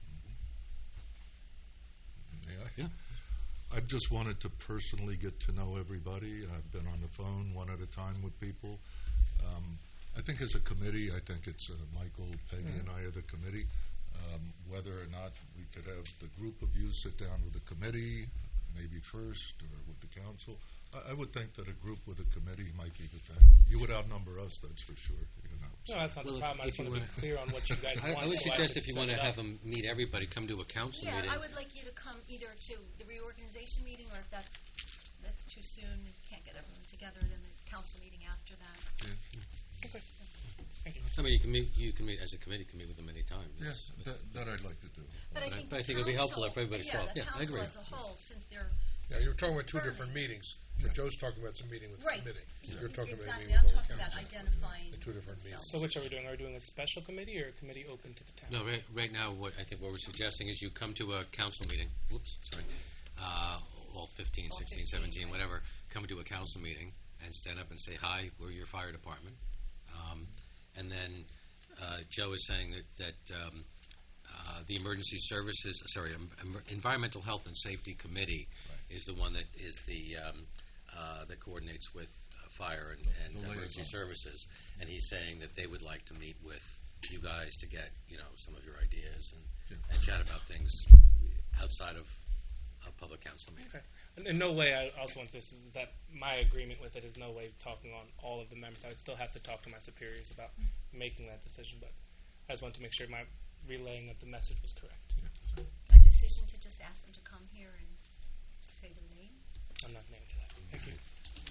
Yeah. I've just wanted to personally get to know everybody. I've been on the phone one at a time with people. I think as a committee, I think it's Michael, Peggy, and I are the committee. Whether or not we could have the group of you sit down with the committee, maybe first, or with the council. I would think that a group with a committee might be the thing. You would outnumber us, that's for sure. No, that's not the problem. I just want to be clear on what you guys want. I would so suggest could if you set want to it up. have them meet everybody, come to a council meeting. I would like you to come either to the reorganization meeting, or if that's too soon, you can't get everyone together, then the council meeting after that. Yeah. Okay. Thank you. I mean, you can meet as a committee. Can meet with them anytime. Yes, that I'd like to do. But I think it would be helpful if everybody saw. The Yeah, I council agree. as a whole, since they're Yeah, you're talking about 2 different meetings. But Joe's talking about some meeting with the right. committee. You're talking about a Exactly. meeting I'm with talking the about council. identifying The 2 different meetings. So which are we doing? Are we doing a special committee or a committee open to the town? No, right now, what we're suggesting is you come to a council meeting. Whoops, sorry. All 15, 16, 17, whatever. Come to a council meeting and stand up and say, "Hi, we're your fire department." And then Joe is saying that the emergency services, environmental health and safety committee is the one that is that coordinates with fire and emergency services, and he's saying that they would like to meet with you guys to get some of your ideas and chat about things outside of a public council meeting. Okay. In no way, I also want this, is that my agreement with it is no way talking on all of the members. I would still have to talk to my superiors about making that decision, but I just wanted to make sure my relaying of the message was correct. a decision to just ask them to come here and say their name. I'm not named to that. Thank you.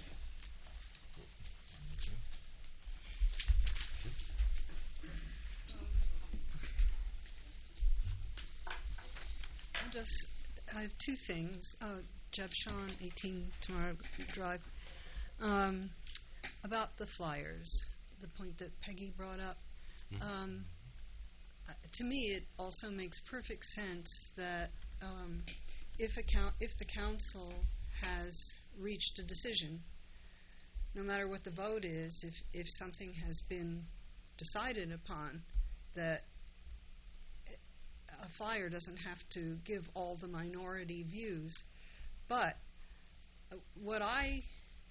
I have two things. Jeff Sean, 18 Tamara Drive. About the flyers, the point that Peggy brought up. To me, it also makes perfect sense that if the council has reached a decision, no matter what the vote is, if something has been decided upon, that a flyer doesn't have to give all the minority views. But what I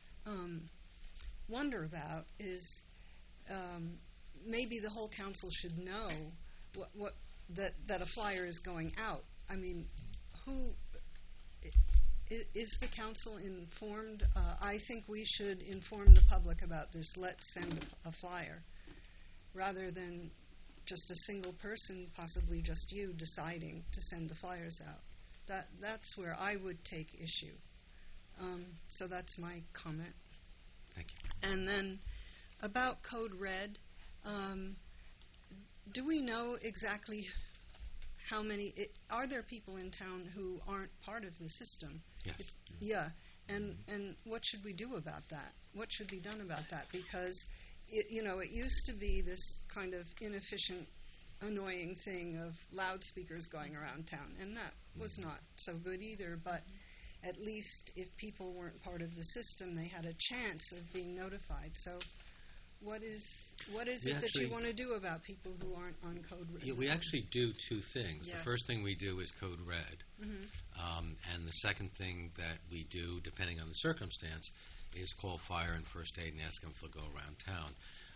wonder about is maybe the whole council should know that a flyer is going out. I mean, who is the council informed? I think we should inform the public about this. Let's send a flyer, rather than just a single person, possibly just you, deciding to send the flyers out. That's where I would take issue. So that's my comment. Thank you. And then about Code Red, do we know exactly how many? Are there people in town who aren't part of the system? Yes. And what should we do about that? What should be done about that? Because it used to be this kind of inefficient, annoying thing of loudspeakers going around town, and that was not so good either. But at least if people weren't part of the system, they had a chance of being notified. So what is it that you want to do about people who aren't on Code Red? Yeah, we actually do two things. Yes. The first thing we do is Code Red. And the second thing that we do, depending on the circumstance, is call fire and first aid and ask them if they'll go around town.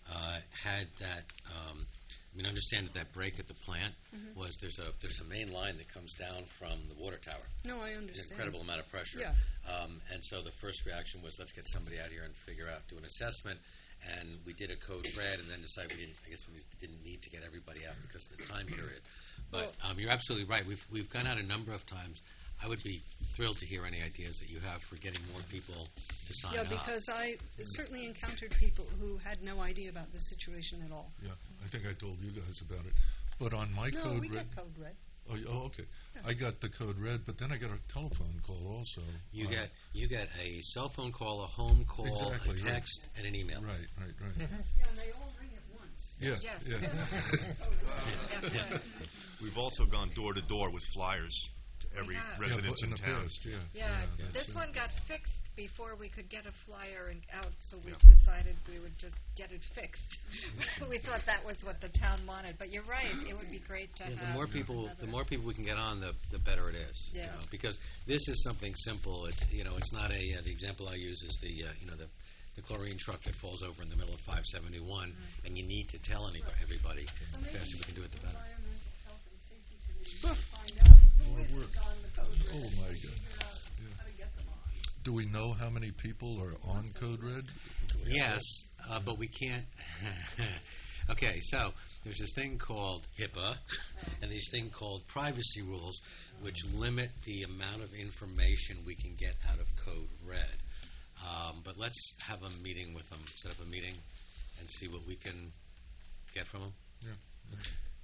Understand that break at the plant was there's a main line that comes down from the water tower. No, I understand. An incredible amount of pressure. Yeah. And so the first reaction was, let's get somebody out here and do an assessment. And we did a Code Red, and then decided we didn't need to get everybody out because of the time period. But you're absolutely right. We've gone out a number of times. I would be thrilled to hear any ideas that you have for getting more people to sign up. Yeah, because I certainly encountered people who had no idea about the situation at all. Yeah, I think I told you guys about it. But on my No, Code we Red... got Code Red. Oh, okay. Yeah. I got the Code Red, but then I got a telephone call also. You get a cell phone call, a home call, Exactly, a text, and an email. Right. Yeah, and they all ring at once. Yeah, Yes. yeah. That's right. We've also gone door to door with flyers to every have. residence in in the town. past, yeah. Yeah, that's this it. one got fixed before we could get a flyer out, so we Yeah. decided we would just get it fixed. We thought that was what the town wanted, but you're right. It would be great to Yeah, have the more people another- we can get on, the better it is. Yeah. Because this is something simple. It's not the example I use is the chlorine truck that falls over in the middle of 571, and you need to tell everybody. The faster we can do it, the better. Environmental Health and Safety Committee should find out who More isn't work. on the Code Red. Oh, my and God. Figure out how to get them on. Do we know how many people are on Code Red? Yes, but we can't. Okay, so there's this thing called HIPAA and this thing called privacy rules, which limit the amount of information we can get out of Code Red. But let's have a meeting with them, set up a meeting, and see what we can get from them. Yeah.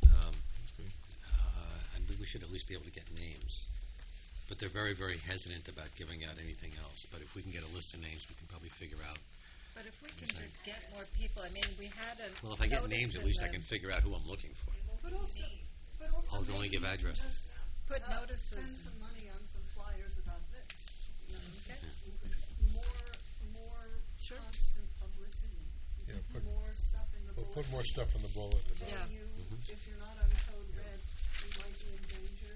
And we should at least be able to get names. But they're very, very hesitant about giving out anything else. But if we can get a list of names, we can probably figure out. But if we can just get more people, we had a Well, if I get notice names, at in least I the- can figure out who I'm looking for. But also I'll only maybe give you can addresses. just, Put notices. Spend some money on some flyers about this. More constant publicity. Yeah, put- More stuff in the We'll bulletin. put more stuff in the bulletin about Yeah. it. You, if you're not on Code Red, you might be in danger.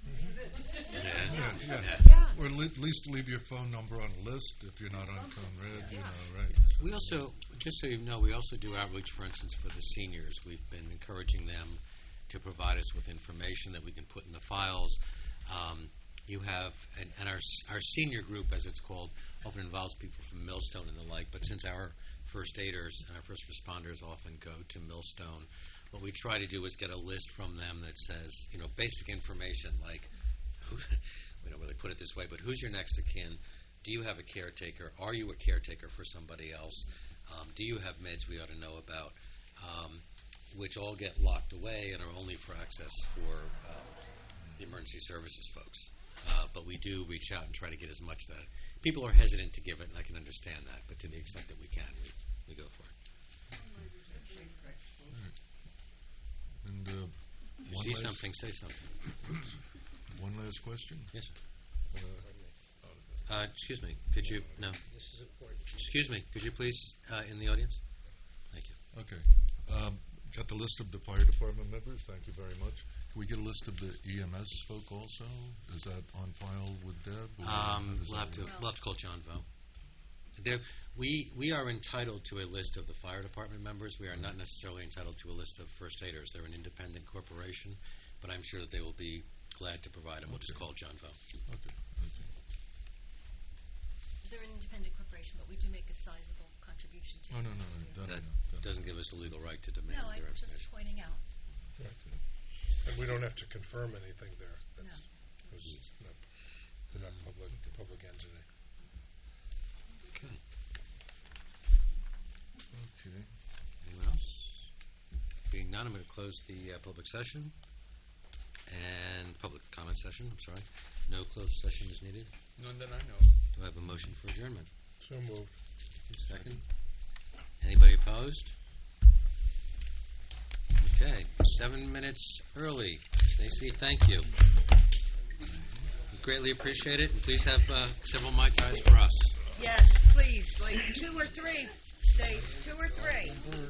Yeah. Or at least leave your phone number on a list if you're not on Code Red, right. We also, just so you know, we also do outreach, for instance, for the seniors. We've been encouraging them to provide us with information that we can put in the files. You have, and our senior group, as it's called, often involves people from Millstone and the like, but since our first aiders and our first responders often go to Millstone, what we try to do is get a list from them that says, basic information like, we don't really put it this way, but who's your next of kin, Do you have a caretaker? Are you a caretaker for somebody else? Do you have meds we ought to know about? Which all get locked away and are only for access for the emergency services folks. But we do reach out and try to get as much that. People are hesitant to give it, and I can understand that, but to the extent that we can, we go for it. And You see something, say something. One last question. Yes, sir. Excuse me, could you, no. Excuse me, could you please, in the audience? Thank you. Okay. Got the list of the fire department members. Thank you very much. Can we get a list of the EMS folk also? Is that on file with Deb? We'll have to call John Vo. We are entitled to a list of the fire department members. We are not necessarily entitled to a list of first aiders. They're an independent corporation, but I'm sure that they will be glad to provide them. We'll just call John Vo. Okay. They're an independent corporation, but we do make a sizable contribution to No. That doesn't give us a legal right to demand No, I'm their just information. pointing out. And we don't have to confirm anything there. No. Because they're not public entity. Okay. Okay. Anyone else? Being none, I'm going to close the public session and public comment session. I'm sorry. No closed session is needed. None that I know. Do I have a motion for adjournment? So moved. Second. Anybody opposed? Okay. 7 minutes early. Stacy, thank you. We greatly appreciate it, and please have several Mai Tais for us. Yes, please, like 2 or 3, Stace, 2 or 3.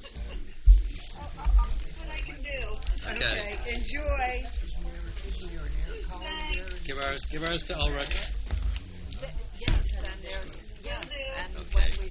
What I can do. Okay. Enjoy. Give ours to Ulrich. Yes, and there's, yes, and Okay. when we